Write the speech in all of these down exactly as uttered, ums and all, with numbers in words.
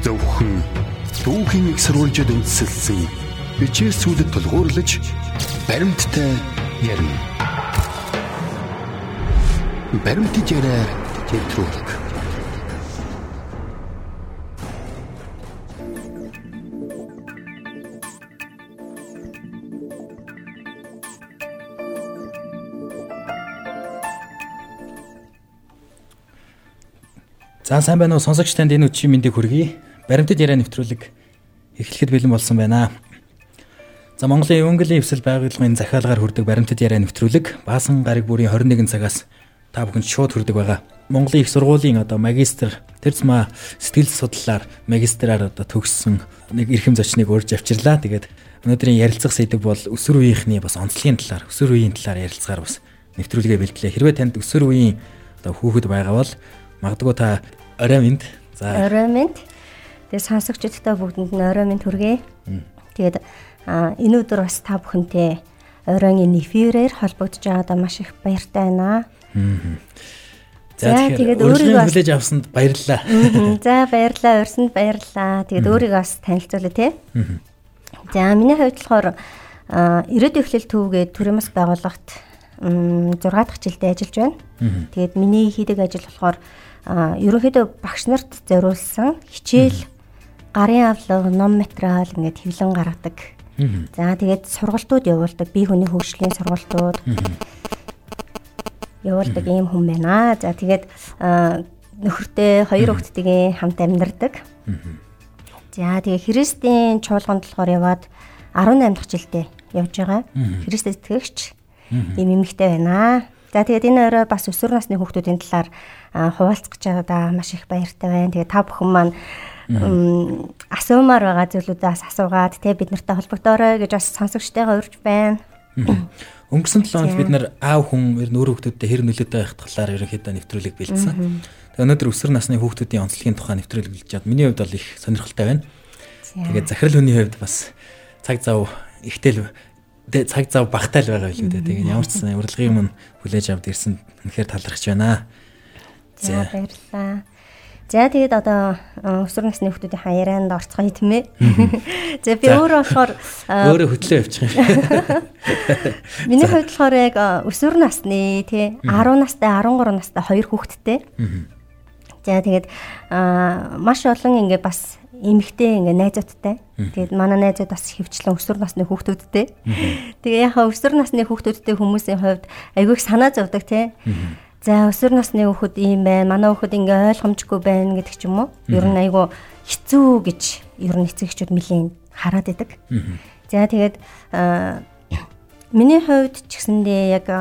Зөвхөн түүхийн их сурвалжид үндэслэсэн хичээлсүүдэд тулгуурлаж баримттай ярина. Баримттай яриа нэвтрүүлэг. За сайн байна уу сонсогч танд энэ өчигдөр мэндийг хүргэе. Баримтат яриа нэвтрүүлэг эхлэхэд бэлэн болсон байна. За Монголын өнгөлийн өвсөл байгууллагын захиалгаар хүрдэг баримтат яриа нэвтрүүлэг баасан гараг бүрийн хорин нэгэн цагаас та бүхэнд шууд хүрдэг байгаа. Монголын их сургуулийн одоо магистр тэрцмаа сэтгэл судлалаар магистраар одоо төгссөн нэг эрхэм зочныг урьж авчирлаа. Тэгээд өнөөдрийн ярилцах сэдэв бол өсвөр үеийнхний бас онцлогийн талаар, өсвөр үеийн талаар ярилцахаар бас нэвтрүүлгээ бэлтлээ. Хэрвээ танд өсвөр үеийн одоо хүүхэд байгаа бол магадгүй та орой минь. За орой минь. Тэгээ сонсогчдтой бүгдэнд нь орой минь хүргэе. Тэгээд энэ өдөр бас та бүхэнтэй оройн эфирээр холбогдож байгаадаа маш их баяртай байна. За тэгээд өөрийгөө хүлээж авсанд баярлалаа. За баярлалаа, урьсанд баярлалаа. Тэгээд өөрийгөө бас танилцуулъя тий. За миний хувьд болохоор ирээдүйн эхлэл төвгээд төрийн бас байгууллагт зураг дахь жилдээ ажиллаж байна. Тэгээд миний хийдэг ажил болохоор ерөнхийдөө багш нарт зориулсан хичээл, гарын авлага, ном материал ингээд хэвлэн гаргадаг. За тэгээд сургалтууд явуулдаг, бие хүний хөгжлийн сургалтууд явуулдаг ийм хүн байна. За тэгээд нөхөртэй хоёр хүүхэдтэйгээ хамт амьдардаг. За тэгээд Христийн чуулганд болохоор яваад арван наймдах жилдээ явж байгаа. Христэд итгэгч ийм эмэгтэй байна. За тэгээд энэ орой бас өсвөр насны хүүхдүүдийн талаар хуваалцах гэж байгаа маш их баяртай байна. Тэгээд та бүхэн маань асуумаар байгаа зүйлүүдээс асуугаад те бид нартай холбогдоорой гэж бас сонсогчтойгоо урьж байна. Өнгөрсөн долоо хоног бид нар аав хүн ер нь өөр хүүхдүүдтэй хэр нөлөөтэй байх талаар ерөнхийдөө нэвтрүүлэг бэлдсэн. Тэгээд өнөөдөр өсвөр насны хүүхдүүдийн онцлогийн тухай нэвтрүүлэг бэлдэж чад. Миний хувьд бол их сонирхолтой байна. Тэгээд захирал хүний хувьд бас цаг зав ихтэл цаг зав багтаал байгаа юм үү. Тэгээд ямар ч сан урилгын өмнө хүлээж авд ирсэн үнэхээр талархаж байна. За баярлалаа. За тэгээд одоо өсвөр насны хүүхдүүдийн хаяраанд орцгоё тийм ээ. За би өөрөө болохоор өөрөө хөтлөө явчих юм. Миний хувьд болохоор яг өсвөр насны тий арван настай, арван гурван настай хоёр хүүхэдтэй. За тэгээд маш олон ингээ бас эмэгтэй ингээ найзуудтай. Тэгээд манай найзууд бас хөвчлэн өсвөр насны хүүхдүүдтэй. Тэгээ яг өсвөр насны хүүхдүүдтэй хүмүүсийн хувьд айгүй их санаа зовдөг тий. За өсвөр насны хүүхэд ийм байна. Манай хүүхэд ингээ ойлгомжгүй байна гэдэг ч юм уу. Ер нь айгүй хэцүү гэж ер нь эцэгчүүд нэлийн хараад идэг. За тэгээд миний хувьд ч гэсэндээ яг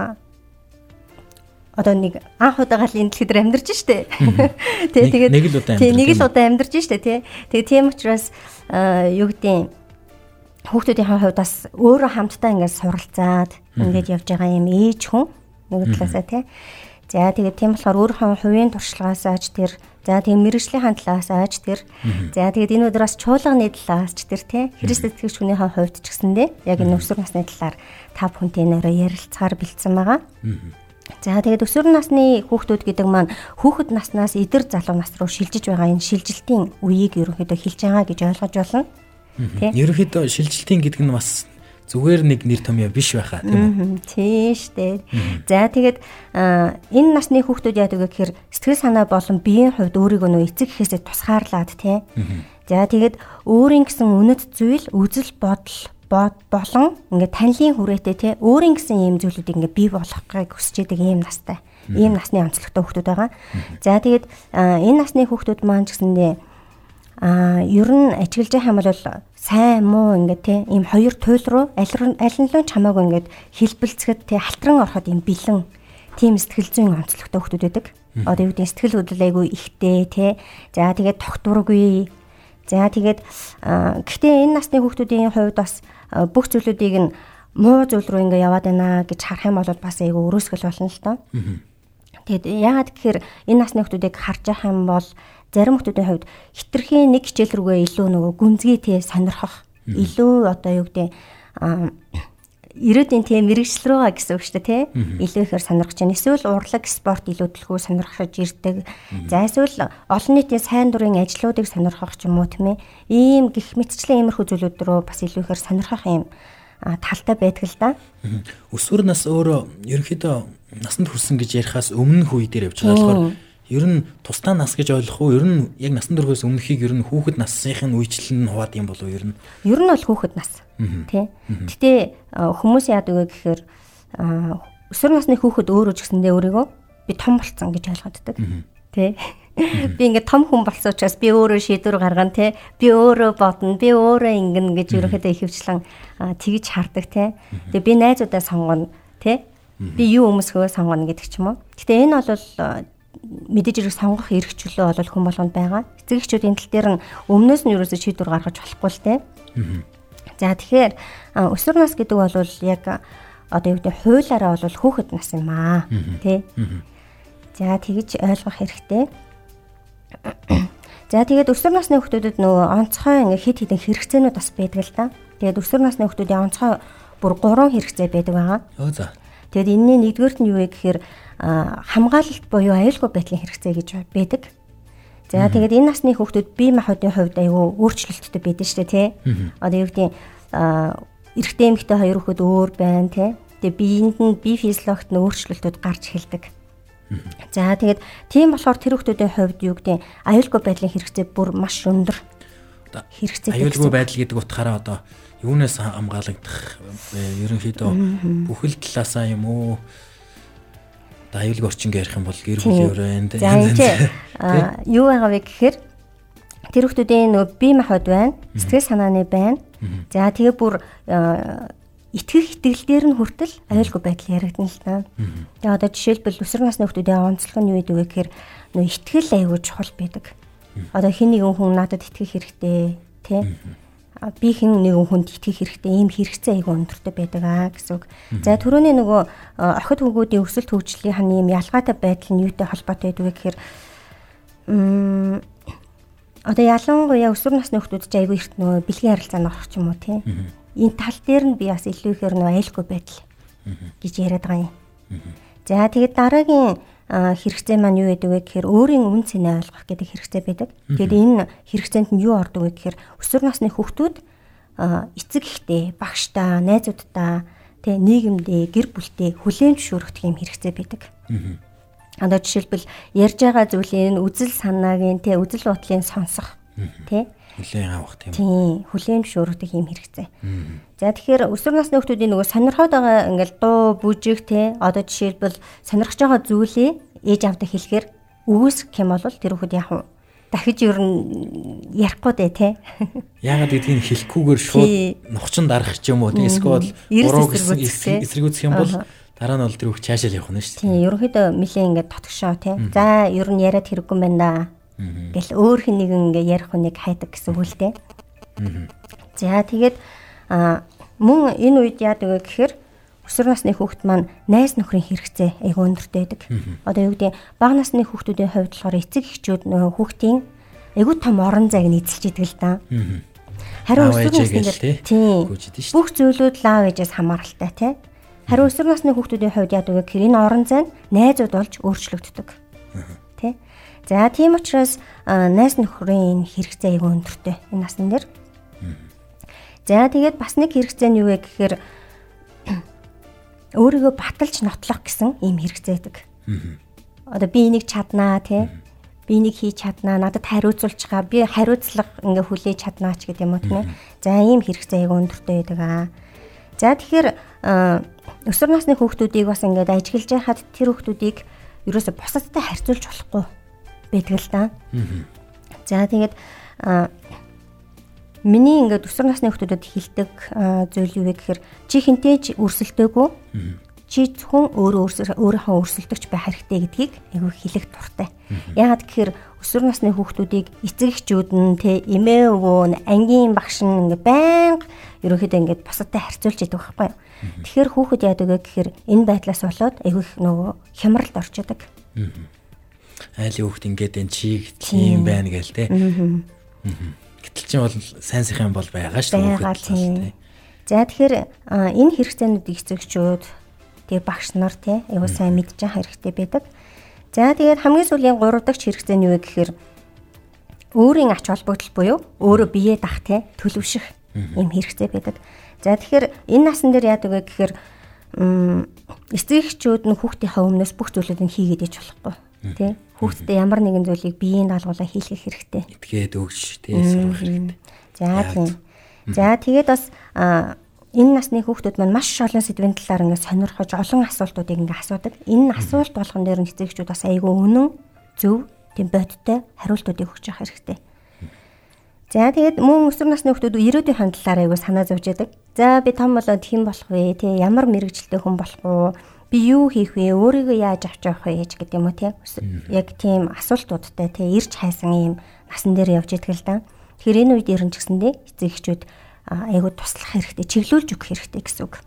одоо нэг анх удаа галын дэлхийд амьдарч штэ. Тэгээ тэгээд нэг л удаа тий нэг л удаа амьдарч штэ тий. Тэгээ тийм учраас юу гэдэг хүүхдүүдийн хувьд бас өөрөө хамтдаа ингээд суралцаад ингээд явж байгаа юм ээж хүн нэг талаасаа тий. За тэгээд тийм болохоор өөрийнхөө хувийн туршлагаас ааж тэр за тийм мэрэгжлийн талаас ааж тэр за тэгээд энэ өдрөөс чуулганы талаас ч тэр тий Христэд итгэж хүнийхээ хувьд ч гэсэндээ яг энэ өсвөр насны талаар та бүхэнтэй нэрээ ярилцахаар бэлдсэн байгаа. За тэгээд өсвөр насны хүүхдүүд гэдэг маань хүүхэд наснаас эдэр залуу нас руу шилжиж байгаа энэ шилжилтийн үеийг ерөнхийдөө хэлж байгаа гэж ойлгож байна. Тий. Ерөнхийдөө шилжилтийн гэдэг нь бас зүгээр нэг нэр томьёо биш байхаа тийм үү? Тийм шүү дээ. За тэгээд энэ насны хүүхдүүд яадаг вэ гэхээр сэтгэл санаа болон биеийн хувьд өөрийгөө нөө эцэг гэхээсээ тусгаарлаад тий. За тэгээд өөрийн гэсэн үнэт зүйл, үзэл бодол болон ингээд танилын хүрээтэй тий өөрийн гэсэн ийм зүйлүүдийг ингээд бий болгохыг хүсэж идэг ийм настай. Ийм насны онцлогтой хүүхдүүд байгаа. За тэгээд энэ насны хүүхдүүд маань ч гэсэндээ а ер нь ажиглаж байгаа юм бол сайн муу ингээд тий ийм хоёр туйл руу аль аль нь л чамаагүй ингээд хэлбэлцэхэд тий халтран ороход ийм бэлэн тийм сэтгэл зүйн онцлогтой хүүхдүүд байдаг. Одоо юу гэдэг сэтгэл хөдлөл айгүй ихтэй тий. За тэгээд тогтворгүй. За тэгээд гэхдээ энэ насны хүүхдүүдийн хувьд бас бүх зүйлүүдийг нь муу зүйл рүү ингээд яваад байна гэж харах юм бол бас айгүй өрөөсгөл болно л доо. Тэгээд яагаад гэхээр энэ насны хүүхдүүдийг харж явах юм бол зарим хүмүүсийн хувьд хитрхийн нэг хичээл рүүгээ илүү нөгөө гүнзгий тий сонирхох илүү одоо юу гэдэг ирээдүйн тийм мэрэгжил рүүгээ гэсэн үг шүү дээ тий. Илүү ихээр сонирхож байна. Эсвэл урлаг, спорт илүү төлхөө сонирхож ирдэг. За эсвэл олон нийтийн сайн дурын ажлуудыг сонирхох ч юм уу тийм ээ. Ийм гих мэтчлэн иймэрхүү зүйлүүд рүү бас илүү ихээр сонирхох юм талтай байдаг л да. Өсвөр нас өөрөө ерөнхийдөө насанд хүрсэн гэж ярихаас өмнөх үе дээр явж байгаа болохоор ер нь тусдаа нас гэж ойлгох уу? Ер нь яг насанд хүрэхээс өмнөхийг ер нь хүүхэд насныхын үечлэн нь хуваад юм болов уу ер нь? Ер нь бол хүүхэд нас. Тэ. Гэтэ хүмүүс яадаг вэ гэхээр өсвөр насны хүүхэд өөрөө ч гэсэндээ өөрийгөө би том болцсон гэж ойлгоддаг. Тэ. Би ингээд том хүн болсон учраас би өөрөө шийдвэр гаргана те. Би өөрөө бодно, би өөрөө ингэн гэж ерөнхийдөө ихэвчлэн тэгж хардаг те. Тэгээ би найзуудаа сонгоно те. Би юу өмсгөө сонгоно гэдэг ч юм уу. Гэтэ энэ бол мэдээж хэрэг сонгох эрх чөлөө бол хүн болгонд байгаа. Эцэг эхчүүд энэ тал дээр нь өмнөөс нь ерөөсөө шийдвэр гаргаж болохгүй л те. За тэгэхээр өсвөр нас гэдэг бол яг одоо юу гэдэг хуулиараа бол хүүхэд нас юм аа те. За тэгж ойлгох хэрэгтэй. За тэгээд өсвөр насны хүүхдүүдэд нөгөө онцгой ингээ хит хитэн хэрэгцээнүүд бас байдаг л да. Тэгээд өсвөр насны хүүхдүүдийн онцгой бүр гурван хэрэгцээ байдаг байгаа. Оо за. Тэгээд энэний нэгдүгээрт нь юу вэ гэхээр хамгаалалт буюу аюулгүй байдлын хэрэгцээ гэж байдаг. За тэгээд энэ насны хүүхдүүд бие махбодын хувьд аюу өөрчлөлттэй байдаг шүү дээ тий. Одоо юу гэдэг эрэгтэй эмэгтэй хоёр хүүхэд өөр байна тий. Тэгээд биеинд нь бие физиологт нь өөрчлөлтүүд гарч эхэлдэг. За тэгээд тийм болохоор тэр хүүхдүүдийн хувьд юу гэдэг аюулгүй байдлын хэрэгцээ бүр маш өндөр. Хэрэгцээ. Аюулгүй байдал гэдэг утгаараа одоо юунаас хамгаалагдах ерөнхийдөө бүхэл талаасаа юм уу? Аюулгүй орчин гэрх юм бол гэр бүлийн өрөөнд за юу байгаа вэ гэхээр тэр хүүхдүүдийн нөө бие махбод байна, сэтгэл санааны байна. За тэгээ бүр итгэх итгэл дээр нь хүртэл аюулгүй байдал яригдана л та. Тэгээ одоо жишээлбэл өсвөр насны хүүхдүүдийн онцлог нь юу гэдэг вэ гэхээр нөө итгэл аюул чухал байдаг. Одоо хэн нэгэн хүн надад итгэх хэрэгтэй тий. Би хэн нэгэн хүнд итгэх хэрэгтэй ийм хэрэгцээ аюул өндөртэй байдаг аа гэсэн үг. За түрүүний нөгөө охид хүүгүүдийн өсөлт хөгжлийн ийм ялгаатай байдал нь юутай холбоотой байдаг вэ гэхээр м одоо ялангуяа өсвөр насны хүүхдүүд ч аюул эрт нөгөө бэлгийн харилцаанд орох ч юм уу тий. Энэ тал дээр нь би бас илүү ихээр нөө аюулгүй байдал гэж яриад байгаа юм. За тэгээд дараагийн хэрэгцээ маань юу гэдэг вэ гэхээр өөрийн үн цэнэ ойлгох гэдэг хэрэгцээ байдаг. Тэгээд энэ хэрэгцээнд нь юу ордог вэ гэхээр өсвөр насны хүүхдүүд эцэг эхтэй, багштаа, найзуудтаа, тэ нийгэмдээ, гэр бүлтэй хүлээн зөвшөөрөх юм хэрэгцээ байдаг. Одоо жишээлбэл ярьж байгаа зүйлийн үзэл санаагийн тэ үзэл бодлын сонсох тэ хүлээн авах тийм. Тийм, хүлээн зөвшөөрөх юм хэрэгцээ. За тэгэхээр өсвөр насны хүүхдүүдийн нөгөө сонирхоод байгаа ингээл дуу, бүжиг те одоо жишээлбэл сонирхож байгаа зүйлээ ээж авдаг хэлэхээр өгөөсөх юм бол тэр хүүхэд яг дахиж ер нь ярихгүй дээ те. Яагаад гэдгийг хэлэхгүйгээр шууд нухчин дарах ч юм уу те эсвэл уруу гэсэн эсрэгүүцэх юм бол дараа нь бол тэр хүүхэд цаашаа явах нь шүү дээ. Тийм, ерөнхийдөө нэлээ ингээд тотгошоо те. За ер нь яриад хэрэггүй юм байна да. Гэл өөр хэн нэгэн ингээ ярих хүнийг хайдаг гэсэн үг л дээ. За тэгээд мөн энэ үед яадаг вэ гэхээр өсвөр насны хүүхэд маань найз нөхрийн хэрэгцээ айгүй өндөртэй байдаг. Одоо юу гэдэг бага насны хүүхдүүдийн хувьд болохоор эцэг эхчүүд нөө хүүхдийн айгүй том орон зайг нь эзэлж идэг л да. Харин өсвөр насны тийм бүх зүйлүүд лав ээжээс хамааралтай тий. Харин өсвөр насны хүүхдүүдийн хувьд яадаг вэ гэхээр энэ орон зай нь найзууд болж өөрчлөгддөг. Тий. За тийм учраас найз нөхрийн хэрэгцээ аягүй өндөртэй энэ насны дээр. За тэгээд бас нэг хэрэгцээ нь юу вэ гэхээр өөрийгөө баталж нотлох гэсэн ийм хэрэгцээ байдаг. Одоо би энийг чаднаа тий. Би энийг хийж чаднаа, надад хариуцуулж байгаа, би хариуцлага ингээ хүлээж чаднаа ч гэдэг юм уу тийм ээ. За ийм хэрэгцээ аягүй өндөртэй байдаг аа. За тэгэхээр өсвөр насны хүүхдүүдийг бас ингээд ажиглаж байхад тэр хүүхдүүдийг ерөөсө бусадтай харьцуулж болохгүй байдаг л да. За тэгээд миний ингээд өсвөр насны хүүхдүүдэд хэлдэг зүйл юу вэ гэхээр чи хинтэй ч өрсөлдөөгүй. Чи зөвхөн өөрөө өөрийнхөө өрсөлдөгч байх хэрэгтэй гэдгийг айгүй хэлэх дуртай. Яагаад гэхээр өсвөр насны хүүхдүүдийг эцэг эхчүүд нь те эмээ өвөө ангийн багш нь ингээд байнга ерөнхийдөө ингээд бусадтай харьцуулж идэг байхгүй юу. Тэгэхээр хүүхэд яадаг вэ гэхээр энэ байдлаас болоод айгүй их нөгөө хямралд орчдөг. Айлын хүүхэд ингээд энэ чиг тийм байна гээл те. Гэтэл чинь бол сайн сайхан бол байгаа шүү дээ хүүхэд. За тэгэхээр энэ хэрэгцээнүүдийг эцэгчүүд тэгээ багш нар тий аюу сайн мэдж байгаа хэрэгтэй байдаг. За тэгээд хамгийн сүүлийн гурав дахь хэрэгцээ нь юу вэ гэхээр өөрийн ач холбогдол буюу өөрөө биеэ дах тий төлөвшөх юм хэрэгцээ байдаг. За тэгэхээр энэ насан дээр яадаг вэ гэхээр эцэгчүүд нь хүүхдийнхээ өмнөөс бүх зүйлүүдийг хийгээд иж болохгүй тий хүүхдэд ямар нэгэн зүйлийг биеийн даалгавраа хийлгэх хэрэгтэй. Итгээд өгч тий сурах хэрэгтэй. За тийм. За тэгээд бас энэ насны хүүхдүүд маань маш олон сэдвийн талаар ингээд сонирхож олон асуултуудыг ингээд асуудаг. Энэ асуулт болгон дээр нь эцэгчүүд бас айгүй үнэн, зөв, тийм бодиттой хариултуудыг өгч явах хэрэгтэй. За тэгээд мөн өсвөр насны хүүхдүүд ирээдүйн хандлалаар айгүй санаа зовж яадаг. За би том болоод хэн болох вэ? Тэ ямар мэрэгчлээ хүн болох вэ? Би юу хийх вэ? Өөрийгөө яаж авч явах вэ гэдэг юм уу тийм. Яг тийм асуултуудтай тийм ирж хайсан юм насан дээр явж идэг л да. Тэгэхээр энэ үед ерөн ч гэсэндээ эцэгчүүд айгуу туслах хэрэгтэй, чиглүүлж өгөх хэрэгтэй гэсэн үг.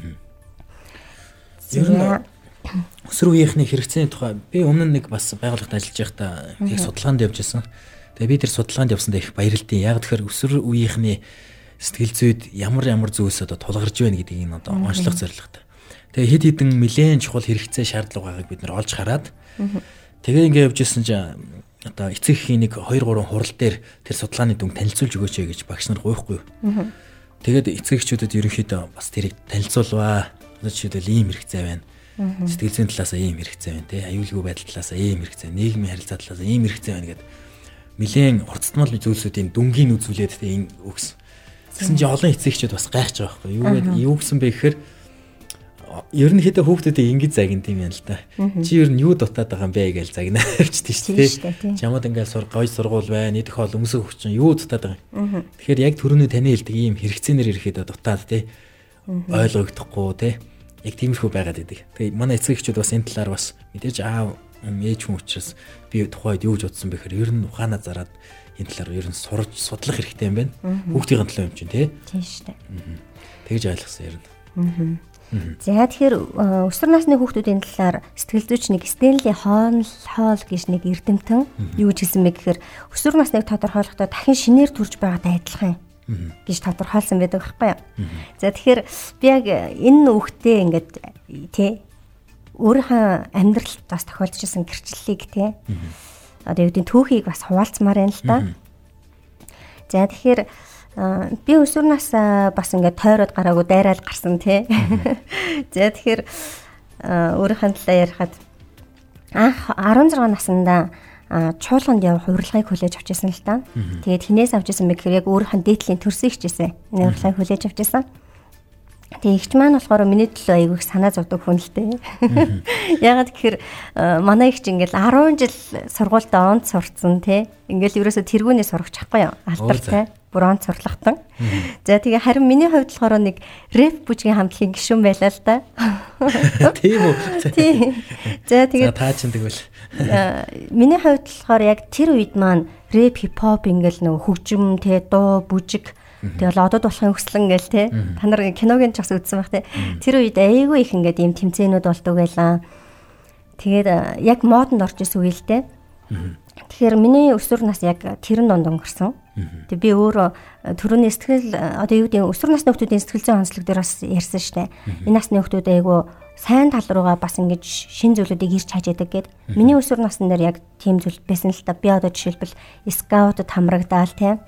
Ер нь өсвөр үеийнхний хэрэгцээний тухай би өмнө нэг бас байгууллагад ажиллаж байхдаа их судалгаанд явж байсан. Тэгээ би тэр судалгаанд явсандаа их баярлалтай. Яг тэгэхээр өсвөр үеийнхний сэтгэл зүйд ямар ямар зүйлс одоо тулгарч байна гэдгийг энэ одоо онцлох зорилготой. Тэгээ хэд хэдэн нэлээд чухал хэрэгцээ шаардлага байгааг бид нар олж хараад тэгээ ингээд явж исэн чинь одоо эцэг эхийн нэг хоёр гурван хурал дээр тэр судалгааны дүнг танилцуулж өгөөч гэж багш нар гуйхгүй. Тэгээд эцэгчүүдэд ерөнхийдөө бас тэрийг танилцуулваа. Одоо жишээлбэл ийм хэрэгцээ байна. Сэтгэл зүйн талаас ийм хэрэгцээ байна те. Аюулгүй байдал талаас ийм хэрэгцээ, нийгмийн харилцаа талаас ийм хэрэгцээ байна гэдэг нэлээд хурцтмал зүйлсүүдийн дүнгийн үзүүлээд те энэ өгсөн. Тэгсэн чинь олон эцэгчүүд бас гайхаж байгаа байхгүй юу? Юу гэдэг юу гэсэн бэ гэхээр ерөнхийдөө хүүхдүүдийг ингэж загин тийм юм л да. Чи ер нь юу дутаад байгаа юм бэ гэж загнаа авчдээ шүү дээ. Чамд ингээл сур гоё сургууль байна, идэх хол өмсөх хүчин юу дутаад байгаа юм. Тэгэхээр яг түрүүний таны хэлдэг ийм хэрэгцээнэр ирэхэд дутаад тий ойлгогдохгүй тий яг тиймэрхүү байгаад идэг. Тэгээ манай эцэгчүүд бас энэ талаар бас мэдээж аав ээж хүн учраас би тухайд юу гэж утсан бэхээр ер нь ухаанаа зараад энэ талаар ер нь сурж судлах хэрэгтэй юм байна. Хүүхдийн төлөө юм чинь тий. Тийм шүү дээ. Тэгж ойлгосон ер нь. За тэгэхээр өсвөр насны хүүхдүүдийн талаар сэтгэл зүйч нэг Стенли Холл Холл гэж нэг эрдэмтэн юу гэж хэлсэн бэ гэхээр өсвөр насныг тодорхойлохдоо дахин шинээр төрж байгаатай адилхан гэж тодорхойлсон байдаг байхгүй юу. За тэгэхээр би яг энэ үгтээ ингээд тий өөрийнхөө амьдралд бас тохиолдож ирсэн гэрчлэлийг тий одоо юу гэдэг түүхийг бас хуваалцмаар байна л да. За тэгэхээр би өсвөр нас бас ингээд тойроод гараагүй дайраад гарсан тий. За тэгэхээр өөрийнхөө талаа ярихад анх арван зургаан наснда чуулганд явах урилгыг хүлээж авч ирсэн л та. Тэгээд хинээс авч ирсэн бэ гэхээр яг өөрийнхөө дээдлийн төрсийг хичээсэн. Энэ урилгыг хүлээж авч ирсэн. Тэгээ ихч маань болохоор миний төлөө айгүйх санаа зовдөг хүн л дээ. Ягаад гэхээр манай ихч ингээл арван жил сургуультай онц сурцсан тий. Ингээл ерөөсө тэргүүний сурах чадахгүй юу? Алдартай. Бронз сурлагтан. За тэгээ харин миний хувьд болохоор нэг рэп бүжгийн хамтлагийн гишүүн байлаа л да. Тийм үү. Тийм. За тэгээ таа чинь тэгвэл миний хувьд болохоор яг тэр үед маань рэп хипхоп ингээл нөгөө хөгжим те дуу бүжиг тэгэл одод болохын хөслөн гээл те та нар киногийн ч бас үзсэн байх те. Тэр үед айгүй их ингээд ийм тэмцээнүүд болдог байлаа. Тэгээд яг модонд орж исэн үе л те. Тэгэхээр миний өсвөр нас яг тэрэн донд өнгөрсөн. Тэг би өөрөө түрүүний сэтгэл одоо юу гэдэг өсвөр насны хүүхдүүдийн сэтгэл зүйн онцлог дээр бас ярьсан штэ. Энэ насны хүүхдүүд айгу сайн тал руугаа бас ингэж шин зүйлүүдийг ирж хааж яадаг гэд. Миний өсвөр насн дээр яг тийм зүйл байсан л та. Би одоо жишээлбэл скаутад хамрагдаал тийм.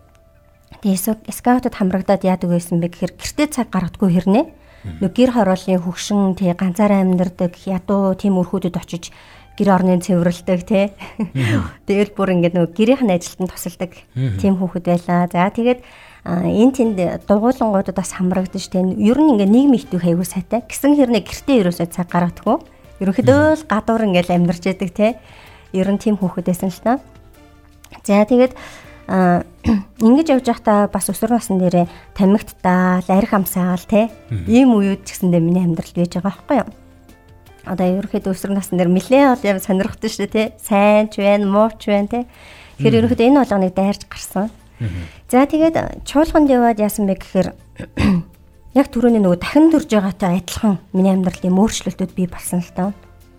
Тэгээ скаутад хамрагдаад яадаг байсан бэ гэхээр гэртээ цаг гаргадаггүй хэрнээ. Нэг гэр хорооллын хөгшин тий ганцаараа амьдардаг ядуу тийм өрхүүдэд очиж гэр орны цэвэрлдэг тий. Тэгэл бүр ингээд нөгөө гэрийн ажилтанд тусалдаг тийм хүүхэд байлаа. За тэгээд энэ тэнд дугуулангуудад бас хамрагдаж тий. Ер нь ингээд нийгэм ихтүүх аягүй сайтай. Гисэн хэрнээ гэртээ ерөөсөө цаг гаргадаггүй. Ерөнхийдөө л гадуур ингээд амьдарч яадаг тий. Ер нь тийм хүүхэд байсан л та. За тэгээд а ингэж явж байхдаа бас өсвөр насны дээрээ тамхитдаал, арх амсаал тий. Ийм үеуд ч гэсэндээ миний амьдралд байж байгаа байхгүй юу? Одоо ерөнхийдөө өсвөр насны дээр нэлээд ол юм сонирхдаг шүү дээ тий. Сайн ч байна, муу ч байна тий. Тэгэхээр ерөнхийдөө энэ болгоныг дайрч гарсан. За тэгээд чуулганд яваад яасан бэ гэхээр яг түрүүний нөгөө дахин төрж байгаатай адилхан миний амьдралд юм өөрчлөлтүүд бий болсон л таа.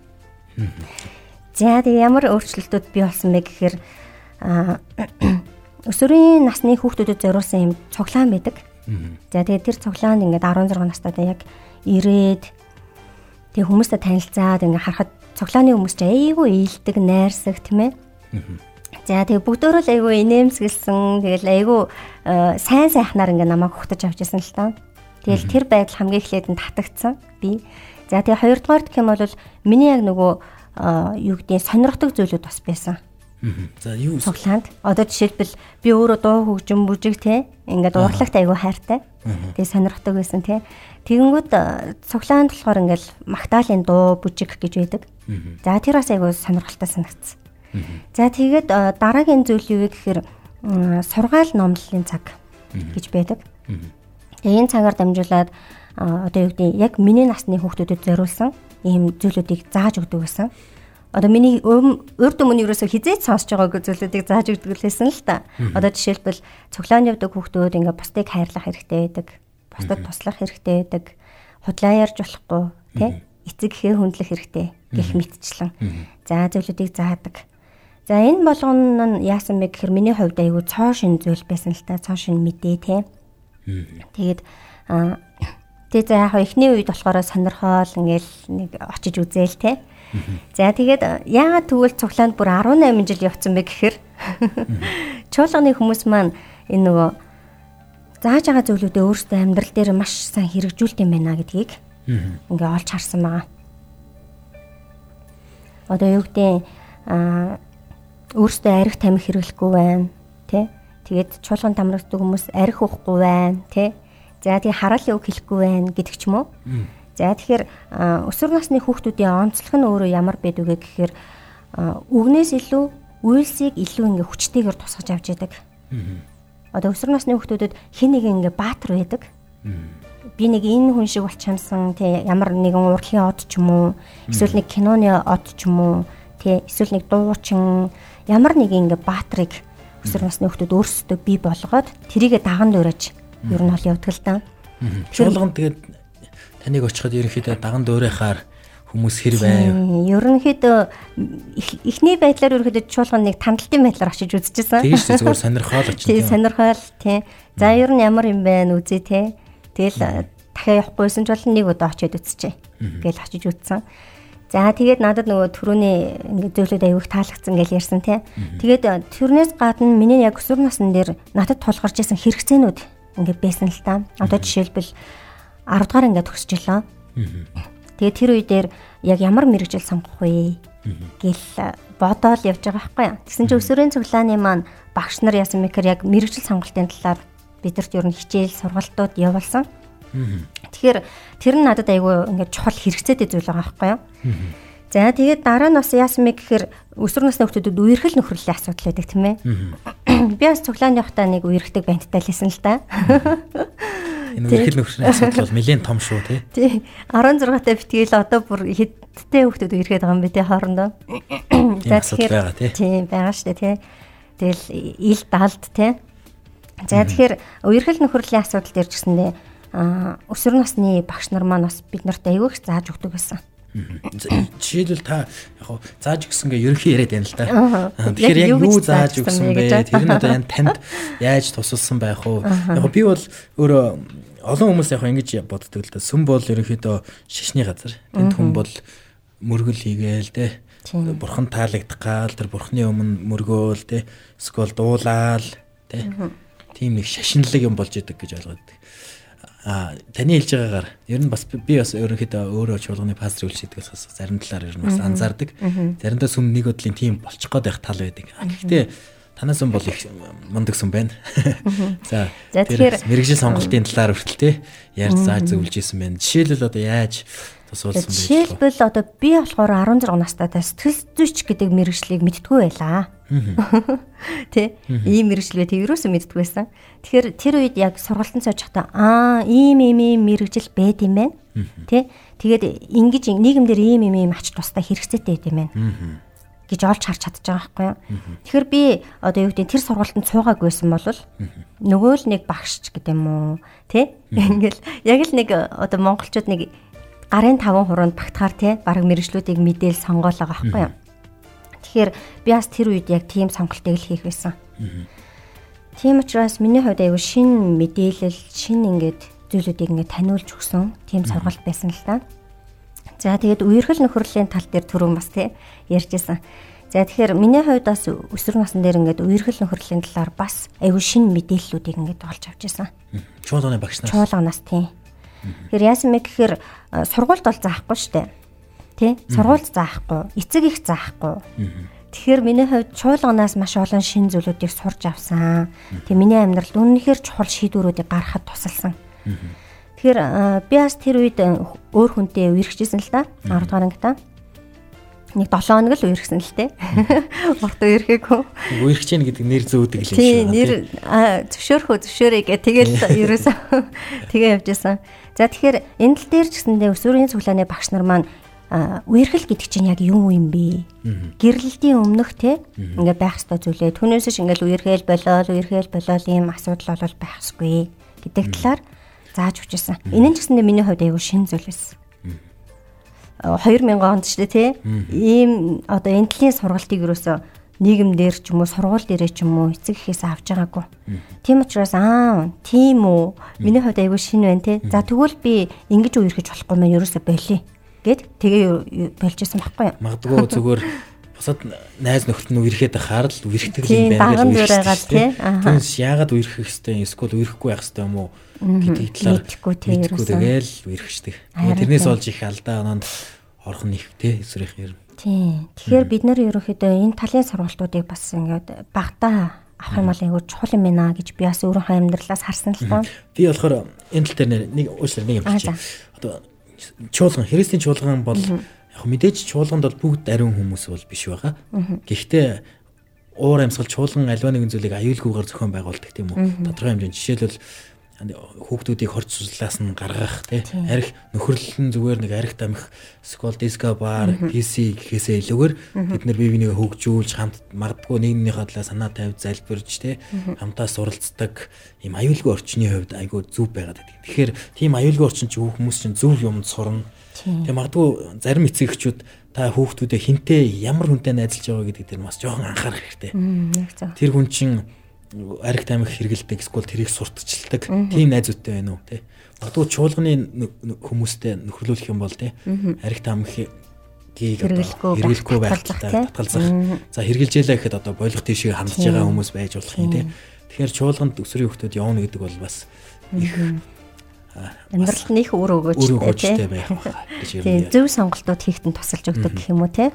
За тэгээд ямар өөрчлөлтүүд бий болсон бэ гэхээр а өсвөрийн насны хүүхдүүдэд зориулсан юм цуглаан байдаг. За тэгээд тэр цуглаанд ингээд арван зургаан настайдаа яг ирээд тэг хүмүүстэй танилцаад ингээд харахад цуглааны хүмүүс ч айгүй ээлдэг, найрсаг тийм ээ. За тэгээ бүгдөө л айгүй инээмсэглсэн. Тэгэл айгүй сайн сайхнаар ингээ намайг хөтөж авч ирсэн л та. Тэгэл тэр байдал хамгийн эхлээд нь татагдсан би. За тэгээ хоёрдугаар гэх юм бол миний яг нөгөө юу гэдгийг сонирхдаг зүйлүүд бас байсан. За юу цуглаанд. Одоо жишээлбэл би өөрөө дуу хөгжим бүжиг те ингээд урлагт айгүй хайртай. Тэгээ сонирхдаг байсан те. Тэгэнгүүт цуглаанд болохоор ингээл Магдалины дуу бүжиг гэж байдаг. За тэр бас айгүй сонирхолтой санагдсан. За тэгээд дараагийн зүйл юу вэ гэхээр сургаал номлолын цаг гэж байдаг. Тэгээ энэ цагаар дамжуулаад одоо юу гэдэг яг миний насны хүүхдүүдэд зориулсан ийм зүйлүүдийг зааж өгдөг гэсэн. Одоо миний урд өмнө ерөөсө хизээч сонсож байгаагүй зүйлүүдийг зааж өгдөг лээсэн л та. Одоо жишээлбэл цуглаан явдаг хүүхдүүд ингээ бусдыг хайрлах хэрэгтэй байдаг. Бусдад туслах хэрэгтэй байдаг. Худлаа ярьж болохгүй тий эцэг эхээ хүндлэх хэрэгтэй гэх мэтчлэн. За зүйлүүдийг заадаг. За энэ болгоно нь яасан бэ гэхээр миний хувьд айгүй цоо шин зүйл байсан л та. Цоо шин мэдээ тий. Тэгээд аа тэгээ за яг эхний үед болохоор сонирхоол ингээл нэг очиж үзээл тий. За тэгээд яагаад тэгвэл цуглаанд бүр арван найман жил явцсан бэ гэхээр чуулганы хүмүүс маань энэ нөгөө зааж байгаа зүйлүүдээ өөрсдөө амьдрал дээр маш сайн хэрэгжүүлт юм байна гэдгийг ингээ олж харсан байгаа. Одоо юу гэдэг аа өөрсдөө арх тамхи хэрэглэхгүй байна тий. Тэгээд чуулган тамрагддаг хүмүүс арх уухгүй байна тий. За тэгээд хараалын үг хэлэхгүй байна гэдэг ч юм уу. За тэгэхээр өсвөр насны хүүхдүүдийн онцлог нь өөрөө ямар байдаг вэ гэхээр үгнээс илүү үйлсийг илүү ингээ хүчтэйгээр тусгаж авч яадаг. Одоо өсвөр насны хүүхдүүдэд хэн нэг ингээ баатар байдаг. Би нэг энэ хүн шиг болчихсон тий ямар нэгэн урлагийн од ч юм уу эсвэл нэг киноны од ч юм уу тий эсвэл нэг дуучин ямар нэг ингээ баатрыг өсвөр насны хүүхдүүд өөрсдөө бий болгоод тэрийгэ даган дуурайж ер нь бол явдаг л та. Чуулган тэгээд таныг очиход ерөнхийдөө даган дуурайхаар хүмүүс хэр байв? Ерөнхийдөө эхний байдлаар ерөнхийдөө чуулган нэг тандалтын байдлаар очиж үзчихсэн. Тийм шүү зүгээр сонирхол очив. Тийм сонирхол тийм. За ер нь ямар юм бэ үзье те. Тэгэл дахиад явахгүйсэн ч бол нэг удаа очиод үзчихье. Тэгэл очиж үзсэн. За тэгээд надад нөгөө түрүүний ингээд зөвлөд аяух таалагдсан гэж ярьсан те. Тэгээд тэрнээс гадна миний яг өсвөр насны дээр надад тулгарч исэн хэрэгцээнүүд ингээд байсан л та. Одоо жишээлбэл арав дахь ингээд төгсчихлоо. Тэгээ тэр үе дээр яг ямар мэрэгжил сонгох вэ гэл бодоол явж байгаа байхгүй юу. Тэгсэн чинь өсвөрийн цуглааны маань багш нар яасан мэхээр яг мэрэгжил сонголтын талаар бидэрт ер нь хичээл сургалтууд явуулсан. Тэгэхээр тэр нь надад айгүй ингээд чухал хэрэгцээтэй зүйл байгаа байхгүй юу. За тэгээд дараа нь бас яасан бэ гэхээр өсвөр насны хүүхдүүдэд үерхэл нөхрөлийн асуудал байдаг тийм ээ. Би бас цуглааны явахтаа нэг үерхдэг банттай л байсан л да. Энэ үерхэл нөхрөлийн асуудал бол нэлээд том шүү тий. Тий. арван зургаатай битгээл одоо бүр хэдтэй хүүхдүүд үерхэд байгаа юм бэ тий хоорондоо. За тэгэхээр тий байгаа шүү дээ тий. Тэгэл ил далд тий. За тэгэхээр үерхэл нөхрөлийн асуудал дээр ч гэсэндээ өсвөр насны багш нар маань бас бид нарт аягүй их зааж өгдөг байсан. Жишээлбэл та яг зааж өгсөн гэ ерөнхий яриад байна л да. Тэгэхээр яг юу зааж өгсөн бэ? Тэр нь одоо танд яаж тусалсан байх вэ? Яг би бол өөрөө олон хүмүүс яг ингэж боддог л да. Сүм бол ерөнхийдөө шишний газар. Тэнд хүн бол мөргөл хийгээл те. Бурхан таалагдах гал тэр бурханы өмнө мөргөөл те. Эсвэл дуулаал те. Тийм нэг шашинлаг юм болж идэг гэж ойлгоод. А таны хэлж байгаагаар ер нь бас би бас өөрөөхөдөө өөрөө чуулганы пастор үлчээдгээс бас зарим талаар ер нь бас анзаардаг. Заримдаа сүм нэг өдлийн тийм болчих гээд байх тал байдаг. Гэхдээ танаас сүм бол их мундаг сүм байна. За тэгэхээр мэрэгжил сонголтын талаар хүртэл те яаж зааж зөвлөж исэн байна. Жишээлбэл одоо яаж тусуулсан бэ? Жишээлбэл одоо би болохоор арван зургаан настайдаа сэтгэл зүйч гэдэг мэрэгжлийг мэдтгүй байлаа. Тэ ийм мэрэгжил вэ? Тэрөөсөө мэдтгүй байсан. Тэгэхээр тэр үед яг сургалтанд сууж байхдаа аа ийм ийм ийм мэрэгжил байд юм байна. Тэ тэгээд ингэж нийгэмдэр ийм ийм ийм ач тустай хэрэгцээтэй байд юм байна гэж олж харж чадчих байгаа байхгүй юу. Тэгэхээр би одоо юу гэдэг тэр сургалтанд суугаагүйсэн бол нөгөө л нэг багшч гэдэг юм уу тэ ингээл яг л нэг одоо монголчууд нэг гарын таван хуруунд багтахаар те баг мэрэгжлүүдийг мэдээл сонгоол байгаа байхгүй юу. Тэгэхээр би бас тэр үед яг тийм сонголтыг л хийх байсан. Тийм учраас миний хувьд аягүй шин мэдээлэл, шин ингээд зүйлүүдийг ингээд таниулж өгсөн тийм сургалт байсан л та. За тэгээд үерхэл нөхөрлийн тал дээр түрүүн бас тий ярьжсэн. За тэгэхээр миний хувьд бас өсвөр насн дээр ингээд үерхэл нөхөрлийн талаар бас аягүй шин мэдээллүүдийг ингээд олж авч ирсэн. Чуулганы багш нар. Чуулганаас тий. Тэгэхээр яасан бэ гэхээр сургуульд бол заахгүй штэ. Тий? Сургуульд заахгүй, эцэг их заахгүй. Тэгэхээр миний хувьд чуулганаас маш олон шин зүйлүүдийг сурч авсан. Тэг миний амьдралд үнэхээр чухал шийдвэрүүдийг гаргахад тусалсан. Тэгэхээр би бас тэр үед өөр хүнтэй үерхчихсэн л та. арав дугаар ангита. Нэг долоо хоног л үерхсэн л те. Урт үерхээгүй. Үерхэж гин гэдэг нэр зөөдөг л юм шиг. Тийм, нэр зөвшөөрхөө зөвшөөрэй гэх тэгэл ерөөсөө тэгээ явж байсан. За тэгэхээр энэ тал дээр ч гэсэндээ өсвөрийн цуглааны багш нар маань үерхэл гэдэг чинь яг юу юм бэ? Гэрлэлтийн өмнөх те ингээд байх ёстой зүйлээ. Түүнээс ш ингээд үерхээл болоод үерхээл болоод ийм асуудал бол байх ёсгүй гэдэг талаар зааж өгчээсэн. Энэ нь ч гэсэндээ миний хувьд аягүй шин зүйл байсан. хоёр мянган онд ч тий ийм одоо энэ талын сургалтыг юусоо нийгэмдэр ч юм уу сургууль дээрээ ч юм уу эцэг эхээс авч байгаагүй. Тийм учраас аа тийм үү миний хувьд аягүй шинэ байна тий. За тэгвэл би ингэж үерхэж болохгүй мэн ерөөсө болиё гэд тэгээ болчихсон байхгүй юу. Магадгүй зүгээр бусад найз нөхөрт нь үерхэд ахаар л үерхдэг юм байна гэж үерхэж тий. Түүнээс яагаад үерхэх хэвтэй эсвэл үерхэхгүй байх хэвтэй юм уу гэдэг талаар мэдхгүй тэгэл үерхэждэг. Тэрнээс олж их алдаа оноонд орох нь их тий эсрэх юм. Тийм. Тэгэхээр бид нар ерөнхийдөө энэ талын сургалтуудыг бас ингээд багтаа авах юм бол айгүй чухал юм байна гэж би бас өөрийнхөө амьдралаас харсан л тоо. Би болохоор энэ тал дээр нэг уучлаарай нэг юм хэлчих. Одоо чуулган, христийн чуулган бол яг мэдээж чуулганд бол бүгд ариун хүмүүс бол биш байгаа. Гэхдээ уур амьсгал чуулган альва нэгэн зүйлийг аюулгүйгээр зохион байгуулдаг тийм үү? Тодорхой хэмжээнд жишээлбэл хүүхдүүдийг хорц суслаас нь гаргах тий арх нөхөрлөлн зүгээр нэг арх тамхи скол диско бар писи гэхээсээ илүүгээр бид нар бие бинийгээ хөгжүүлж хамт магадгүй нэгнийхээ талаа санаа тавьж залбирж тий хамтаа суралцдаг ийм аюулгүй орчны хувьд айгүй зүв байгаад байдаг. Тэгэхээр тийм аюулгүй орчин ч хүмүүс чинь зөв юмд сурна. Тэгээ магадгүй зарим эцэг эхчүүд та хүүхдүүдээ хинтээ ямар хүнтэй найзалж байгаа гэдэг дээр бас жоохон анхаарах хэрэгтэй. Тэр хүн чинь арх тамхи хэрэгэлдэг эсвэл тэрийг сурталчилдаг тийм найзуудтай байна уу тий. Магадгүй чуулганы хүмүүстэй нөхөрлүүлэх юм бол тий арх тамхи хэрэглэхгүй байх татгалзах. За хэрэгжилжээлээ гэхэд одоо болох тийшээ хандж байгаа хүмүүс байж болох юм тий. Тэгэхээр чуулганд өсвөрийн хүүхдүүд явна гэдэг бол бас их амьдралд нэг үр өгөөжтэй байх гэж юм. Тийм зөв сонголтууд хийхэд нь тусалж өгдөг гэх юм уу тий.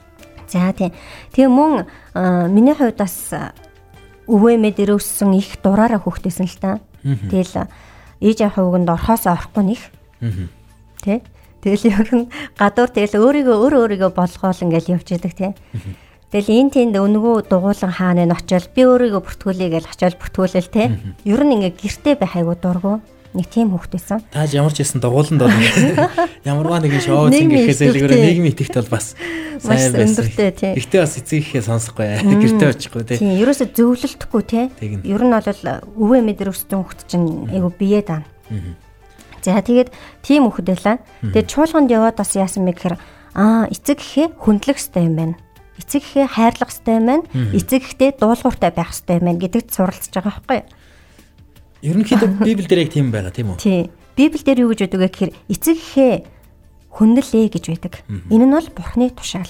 За тийм. Тэгээ мөн миний хувьд бас өвөөмэ дээр өссөн их дураараа хүүхдээсэн л та. Тэгэл ээж аав хөвгөнд орхоос орохгүй нэх. Тэ? Тэгэл ер нь гадуур тэгэл өөрийгөө өөр өөрийгөө болгоол ингээл явж яадаг тий. Тэгэл энэ тэнд өнгөө дугуулan хаана н очил би өөрийгөө бүртгүүлээ гэж очил бүртгүүлэл тий. Ер нь ингээ гэртээ байх айгу дургу. Нэг тийм хүүхдээсэн. Тааж ямар ч байсан дугууланд бол ямарваа нэгэн шоу зингэхээс илүүгээр нийгмийн итгэвт бол бас сайн байсан. Гэхдээ бас эцэг ихээ сонсохгүй гэртээ очихгүй тий. Тийм ерөөсө зөвлөлдөхгүй тий. Ер нь бол өвөө мэдэр өссөн хүүхд чинь айгу бие даана. За тэгээд тийм хүүхд байлаа. Тэгээд чуулганд яваад бас яасан бэ гэхээр аа эцэг ихээ хөндлөх хэрэгтэй юм байна. Эцэг ихээ хайрлах хэрэгтэй юм байна. Эцэг ихтэй дуулууртай байх хэрэгтэй юм байна гэдэгт суралцж байгаа байхгүй юу? Ерөнхийдөө Библиэл дээр яг тийм байгаа тийм үү? Тийм. Библиэл дээр юу гэж байдаг вэ гэхээр эцэг ихээ хүндлээ гэж байдаг. Энэ нь бол Бурхны тушаал.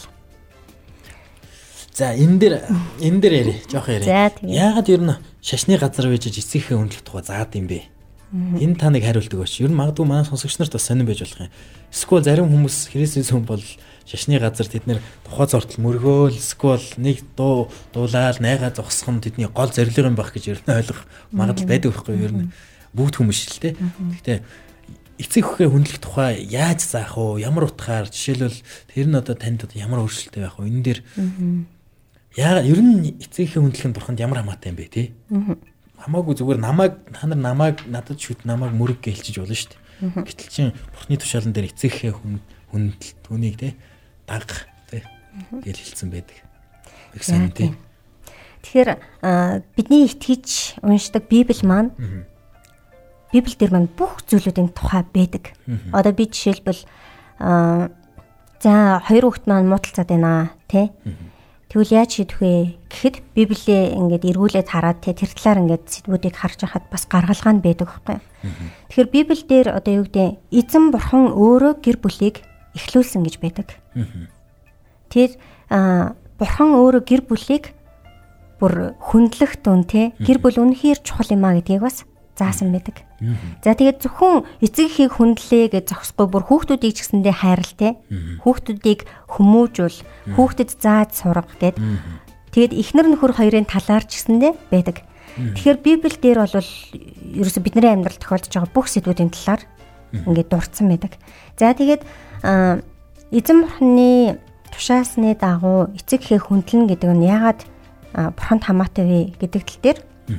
За энэ дээр энэ дээр яри, жоох яри. Яагаад ер нь шашны газар байж эцэг ихээ хүндлэх тухай заад юм бэ? Энэ та нэг хариулт өгөөч. Ер нь магадгүй манай сонсогч нарт бас сонирн байж болох юм. Эсвэл зарим хүмүүс Христос хүн бол шашны газар тэд нэр тухай зортол мөргөөл эсвэл нэг дуу дуулаад найгаа зогсох нь тэдний гол зорилго юм байх гэж ер нь ойлгох магадлал байдаг байхгүй юу? Ер нь бүгд хүмүүс л те. Гэхдээ эцэг эхээ хүндлэх тухай яаж заах вэ? Ямар утгаар жишээлбэл тэр нь одоо танд ямар өөрчлөлттэй байх вэ? Энэ дээр яа ер нь эцэг эхээ хүндлэх нь бурханд ямар хамаатай юм бэ те? Хамаагүй зүгээр намайг та нар намайг надад шүт намайг мөрөг гэлчиж болно шүү дээ. Гэтэл чинь бурхны тушаалан дээр эцэг эхээ хүндэл түүнийг те даг те гэж хэлсэн байдаг. Их сайн те. Тэгэхээр бидний итгэж уншдаг Библи маань Библи дээр маань бүх зүйлүүдийн тухай байдаг. Одоо би жишээлбэл за хоёр хүүхэд маань муудалцаад байна те. Тэгвэл яаж шийдэх вэ гэхэд Библийг ингээд эргүүлээд хараад тэр талаар ингээд сэдвүүдийг харж байхад бас гаргалгаа нь байдаг байхгүй. Тэгэхээр Библи дээр одоо юу гэдэг эзэн бурхан өөрөө гэр бүлийг эхлүүлсэн гэж байдаг. Тэр бурхан өөрөө гэр бүлийг бүр хүндлэх дүн те гэр бүл үнэхээр чухал юм а гэдгийг бас заасан байдаг. За тэгээд зөвхөн эцэг эхийг хүндлээ гэж зогсохгүй бүр хүүхдүүдийг ч гэсэндээ хайрал те хүүхдүүдийг хүмүүжүүл хүүхдэд зааж сурга гэд тэгээд эхнэр нөхөр хоёрын талаар ч гэсэндээ байдаг. Тэгэхээр Библи дээр бол ерөөсө бидний амьдралд тохиолдож байгаа бүх сэдвүүдийн талаар ингээд дурдсан байдаг. За тэгээд эзэн бурхны тушаасны дагуу эцэг эхээ хүндлэн гэдэг нь яагаад бурханд хамаатай вэ гэдэг тал дээр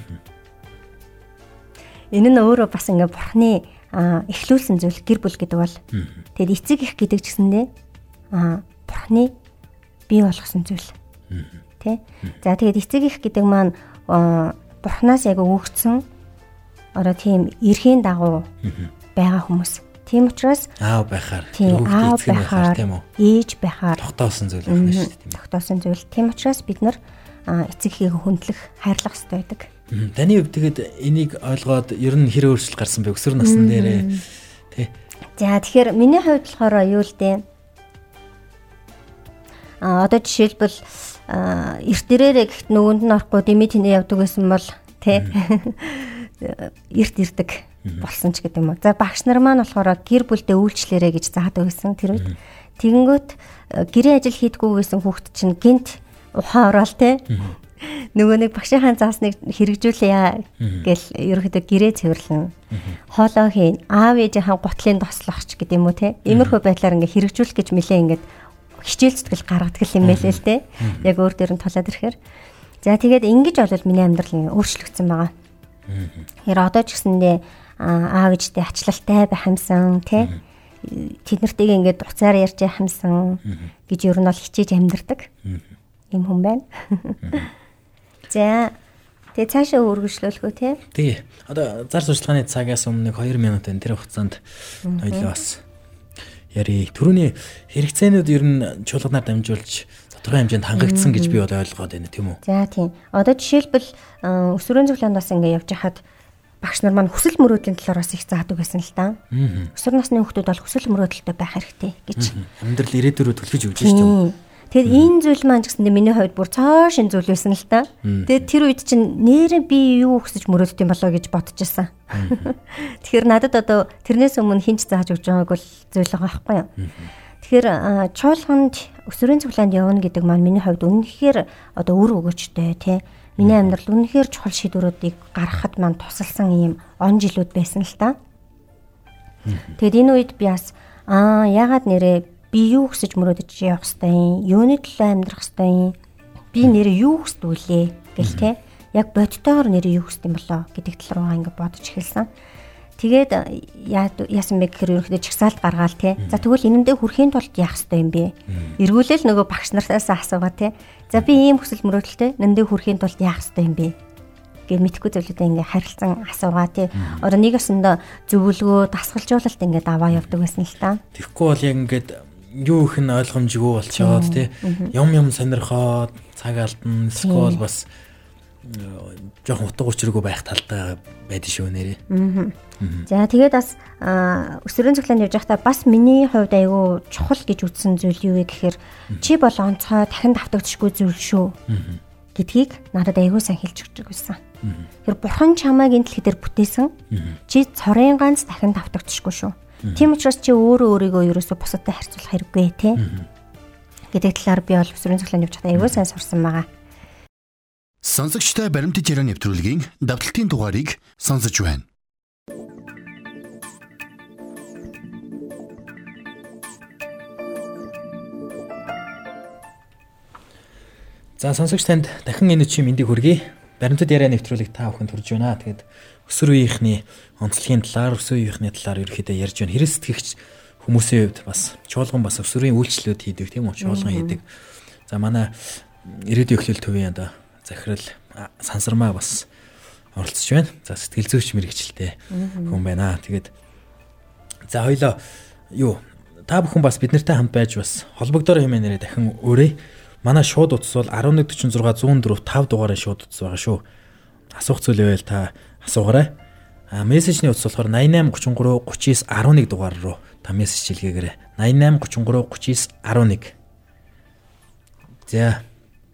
энэ нь өөрөө бас ингээ бурхны эхлүүлсэн зүйл гэр бүл гэдэг бол тэгээд эцэг их гэдэг ч гэсэндээ бурхны бий болгосон зүйл тий. За тэгээд эцэг их гэдэг маань бурхнаас яг өгөгдсөн ороо тийм эрхийн дагуу байгаа хүмүүс. Тийм учраас аав байхаар аав байхаар тийм үү ээж байхаар тогтоосон зүйл байна шүү дээ тийм үү. Тогтоосон зүйл. Тийм учраас бид нар эцэг эхийг хүндлэх, хайрлах хэрэгтэй байдаг. Таны хувьд тэгэд энийг ойлгоод ер нь хэрэг өөрчлөлт гарсан бэ? Өсвөр насны дээрээ тий. За тэгэхээр миний хувьд болохоор юу л дээ. А одоо жишээлбэл эрт дээрээ гэхдээ нөгөөнд нь орохгүй дэмий тэний явдаг гэсэн бол тий. Эрт ирдэг болсон ч гэдэг юм уу. За багш нар маань болохоор гэр бүлдээ үйлчлээрэ гэж заадаг байсан тэр үед. Тэгэнгүүт гэрээ ажил хийдгүү гэсэн хүүхэд чинь гинт ухаан ороод тий. Нөгөө нэг багшийнхаа заасныг хэрэгжүүлээ гэл ерөөхдөө гэрээ цэвэрлэн хоолоо хийн аав ээжийнхаа гутлын тослохч гэдэг юм уу те иймэрхүү байдлаар ингээ хэрэгжүүлэх гэж нэлээ ингээд хичээл зүтгэл гаргадаг юм байлээ л те яг өөр дээр нь тулаад ирэхээр за тэгээд ингэж бол миний амьдрал өөрчлөгдсөн байгаа. Тэр одоо ч гэсэндээ аав ээжтэй ачлалтай байх юмсан те тэднэртэйг ингээд уцаар ярьж байх юмсан гэж ер нь бол хичээж амьдэрдэг юм хүн байна. За тэгээ цаашаа үргэлжлүүлэх үү те? Тий. Одоо зар сурталчилгааны цагаас өмнө хоёр минут энэ тэр хугацаанд хоёлоо бас яри. Түрүүний хэрэгцээнүүд ер нь чуулганаар дамжуулж тодорхой хэмжээнд хангагдсан гэж би бол ойлгоод байна тийм үү? За тийм. Одоо жишээлбэл өсвөрийн цуглаанд бас ингээ явж хахад багш нар маань хүсэл мөрөөдлийн талаар бас их заадаг байсан л та. Өсвөр насны хүүхдүүд бол хүсэл мөрөөдөлтэй байх хэрэгтэй гэж. Амьдрал ирээдүрөө төлөвлөж өгч шүү дээ. Тэгэд энэ зүйл маань ч гэсэндээ миний хувьд бүр цоо шин зүйл байсан л та. Тэгээд тэр үед чинь нэрээ би юу хүсэж мөрөөддөг юм болоо гэж бодчихсан. Тэгэхээр надад одоо тэрнээс өмнө хинч зааж өгч байгааг бол зүйл байгаа байхгүй юу. Тэгэхээр чуулганд өсвөрийн цуглаанд явна гэдэг маань миний хувьд үнэхээр одоо үр өгөөчтэй тий. Миний амьдрал үнэхээр чухал шийдвэрүүдийг гаргахад маань тусалсан ийм он жилүүд байсан л та. Тэгэд энэ үед би бас аа ягаад нэрээ би юу хүсэж мөрөөдөж явах ёстой юм? Юуны төлөө амьдрах ёстой юм? Би нэрээ юу хүсдэг вүлээ гэл те. Яг бодтойгоор нэрээ юу хүсдэг юм болоо гэдэг тал руугаа ингээд бодож эхэлсэн. Тэгээд яасан бэ гэхээр ерөнхийдөө чагсаалт гаргаал те. За тэгвэл энэндээ хүрэхийн тулд яах ёстой юм бэ? Эргүүлэл нөгөө багш нараас асуугаа те. За би ийм хүсэл мөрөөдөлтэй энэндээ хүрэхийн тулд яах ёстой юм бэ? Гэт мэдхгүй зүйлүүдээ ингээд харилцан асуугаа тий. Одоо нэг өсөндөө зөвлөгөө, дасгалжуулалт ингээд аваа явдаг байсан л та. Тэгэхгүй бол яг ингээд юу их нь ойлгомжгүй болчиход тий. Юм юм сонирхоод цаг алдна, эсвэл бас жоохон утга учиргүй байх талтай байдаг шүү нэрээ. За тэгээд бас өсвөрийн цуглаанд явж байхдаа бас миний хувьд айгүй чухал гэж үзсэн зүйл юу вэ гэхээр чи бол онцгой дахин давтагдчихгүй зүйл шүү гэдгийг надад айгүй сайн хэлж өгч байсан. Тэр бурхан чамайг энэ дэлхий дээр бүтээсэн. Чи цорын ганц дахин давтагдчихгүй шүү. Тийм учраас чи өөрөө өөрийгөө ерөөсө бусадтай харьцуулах хэрэггүй те. Гэдэг талаар би бол өсвөрийн цуглаанд явж байхдаа айгүй сайн сурсан байгаа. Сонсогчтой баримтат яриа нэвтрүүлгийн давталтын дугаарыг сонсож байна. За сонсогч танд дахин энэ үчи мэндийг хүргэе. Баримтат яриа нэвтрүүлэг та бүхэнд хүрж байна. Тэгээд өсвөр үеийнхний онцлогийн талаар, өсвөр үеийнхний талаар ерөөхдөө ярьж байна. Хэрэг сэтгэгч хүмүүсийн хувьд бас чуулган бас өсвөрийн үйлчлэлүүд хийдэг тийм үү? Чуулган хийдэг. За манай ирээдүйн эхлэл төвийн одоо захирал Сансармаа бас оролцож байна. За сэтгэл зүйч мэрэгчлээ хүн байна. Тэгээд за хоёлоо юу та бүхэн бас бид нартай хамт байж бас холбогдоор хэмээнээрээ дахин өөрөө манай шууд утас бол one one four six one oh four five дугаараа шууд утас байгаа шүү. Асуух зүйл байвал та асуугаарай. А мессежний утас болохоор nine eight three three thirty-nine eleven дугаар руу та мессеж хэлгээгээрэй. nine eight three three thirty-nine eleven. За.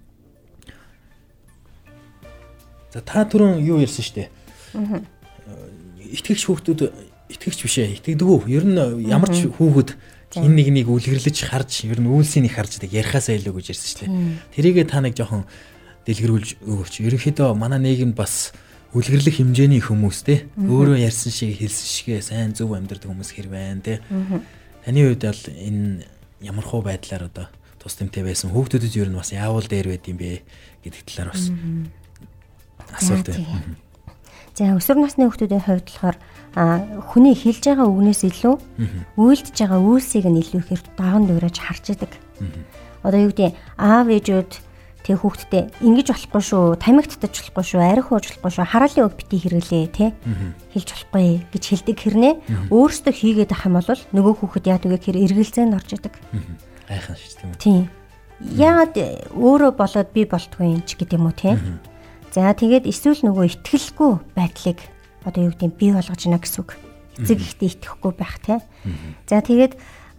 За та түрүүн юу ярьсан шүү дээ. Аа. Итгэгч хүүхдүүд итгэгч биш ээ. Итгэдэггүй. Ер нь ямар ч хүүхэд энэ нэг нэг үлгэрлэж харж, ер нь үйлсийг харж ярихаасаа илүү гэж ярьсан шүү дээ. Тэрийгээ та нэг жоохон дэлгэрүүлж өгөөч. Ерөнхийдөө манай нийгэмд бас үлгэрлэх хэмжээний хүмүүс те өөрөө ярьсан шиг хэлсэн шигээ сайн зөв амьдрэх хүмүүс хэр байна те. Таны хувьд бол энэ ямар хуу байдлаар одоо тус тэмтэй байсан хүүхдүүдэд ер нь бас яавал дээр байд юм бэ гэдэг талаар бас асуулт байна. За өсвөр насны хүүхдүүдийн хувьд болохоор хүний хэлж байгаа үгнээс илүү үйлдэж байгаа үйлсийг нь илүү ихээр даган дуурайж харж идэг. Одоо юу гэдэг аав ээжүүд тэг хүүхдтэй ингэж болохгүй шүү, тамигттаж болохгүй шүү, арх ууж болохгүй шүү, хараалын үг битгий хэрэглээ те хэлж болохгүй гэж хэлдэг хэрнээ өөрсдөө хийгээд ах юм бол нөгөө хүүхэд яадаг гэхээр эргэлзээнд орж идэг. Айхан шүү дээ. Тийм. Яагаад өөрөө болоод би болтгүй юм ч гэдэг юм уу те. За тэгээд эсвэл нөгөө итгэлгүй байдлыг одоо юу гэдэг бий болгож байна гэсэн үг. Эцэг ихтэй итгэхгүй байх те. За тэгээд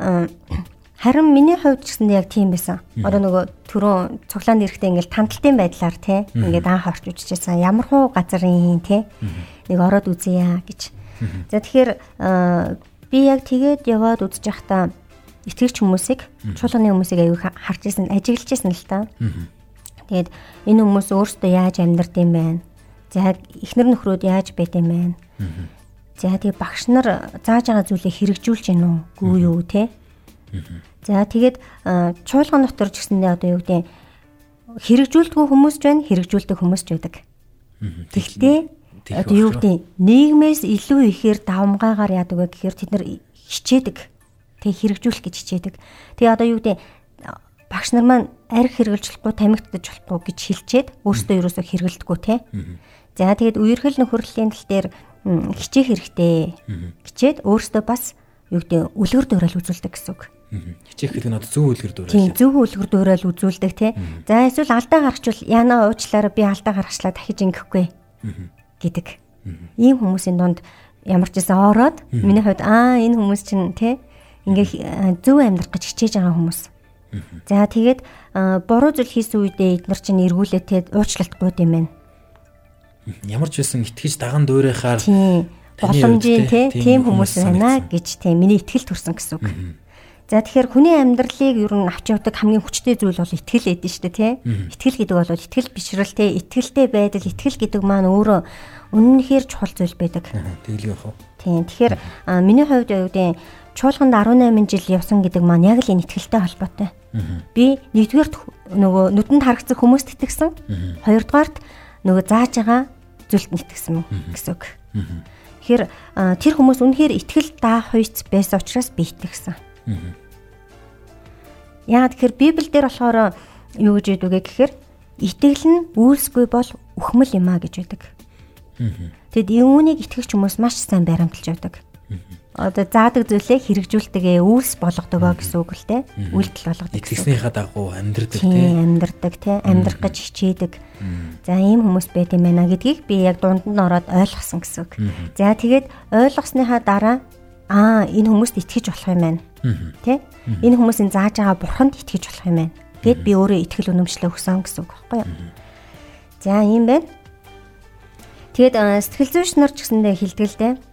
харин миний хувьд ч гэсэн яг тийм байсан. Одоо нөгөө түрүүн цуглаанд ирэхдээ ингээл танталтын байдлаар те ингээд анх орч үжижсэн ямар хуу газарын те нэг ороод үзье гэж. За тэгэхээр би яг тэгээд яваад үзэж байхдаа итгэгч хүмүүсийг чуулганы хүмүүсийг аягүй харж ирсэн, ажиглаж ирсэн л та. Тэгээд энэ хүмүүс өөрсдөө яаж амьдрд юм бэ? За эхнэр нөхрөөд яаж байд юм бэ? За тэгээд багш нар зааж байгаа зүйлээ хэрэгжүүлж гин үү юу те? За тэгээд чуулган дотор ч гэсэндээ одоо юу гэдэг хэрэгжүүлдэггүй хүмүүс ч байна, хэрэгжүүлдэг хүмүүс ч байдаг. Тэгэхдээ одоо юу гэдэг нийгмээс илүү ихээр давмгаагаар яадаг вэ гэхээр тэд нар хичээдэг. Тэг хэрэгжүүлэх гэж хичээдэг. Тэгээ одоо юу гэдэг багш нар маань арх хэрэгжилжүүлэхгүй, тамигттаж болохгүй гэж хэлчихэд өөрсдөө ерөөсөө хэрэгэлдэггүй те. За тэгээд үерхэл нөхөрлөлийн тал дээр хичээх хэрэгтэй. Хичээд өөрсдөө бас юу гэдэг үлгэр дуурайл үзүүлдэг гэсэн үг. Хичээх гэдэг нь одоо зөв үлгэр дуурайл. Тийм, зөв үлгэр дуурайл үзүүлдэг те. За эсвэл алдаа гаргачвал яана уучлаараа би алдаа гаргачлаа дахиж ингэхгүй гэдэг. Ийм хүмүүсийн дунд ямар ч байсан ороод миний хувьд аа энэ хүмүүс чинь те ингээ зөв амьдрах гэж хичээж байгаа хүмүүс. За тэгээд буруу зүйл хийсэн үедээ эдгээр чинь эргүүлээ те уучлалт гууд юм байна. Ямар ч байсан итгэж даган дуурайхаар боломжийн тийм хүмүүс байна гэж тийм миний итгэл төрсөн гэсэн үг. За тэгэхээр хүний амьдралыг ер нь авч явдаг хамгийн хүчтэй зүйл бол итгэл гэдэг нь шүү дээ тий. Итгэл гэдэг бол итгэл бишрэл тий. Итгэлтэй байдал, итгэл гэдэг маань өөрөө үнэнхээр чухал зүйл байдаг. Тэгэл яах вэ? Тийм. Тэгэхээр миний хувьд юу гэдэг чуулганд eighteen жил явсан гэдэг маань яг л энэ итгэлтэй холбоотой. Би нэгдүгээрт нөгөө нүдэнд харагдсан хүмүүст итгэсэн. Хоёрдугаарт нөгөө зааж байгаа зүйлд итгэсэн гэсэн үг. Тэгэхээр тэр хүмүүс үнэхээр итгэл даах хуйц байсан учраас би итгэсэн. Яагаад тэгэхээр Библиэл дээр болохоор юу гэж яддаг гэхээр итгэл нь үйлсгүй бол үхмэл юм а гэж байдаг. Тэгэд үүнийг итгэгч хүмүүс маш сайн баримталж явдаг. Одоо заадаг зүйлээ хэрэгжүүлдэг үйлс болгодог гэсэн үг л те. Үйлдэл болгодог. Итгэснийхаа дагуу амьдрдаг те. Амьдрдаг те. Амьдрах гэж хичээдэг. За ийм хүмүүс байт юм байна гэдгийг би яг дунд нь ороод ойлгосон гэсэн үг. За тэгээд ойлгосныхаа дараа аа энэ хүмүүст итгэж болох юм байна. Тэ? Энэ хүмүүсийн зааж байгаа бурханд итгэж болох юм байна. Гэт би өөрөө итгэл үнэмшлээ өгсөн гэсэн үг байхгүй юу? За ийм байна. Тэгээд сэтгэл зүйч нар ч гэсэндээ хэлдэг л дээ.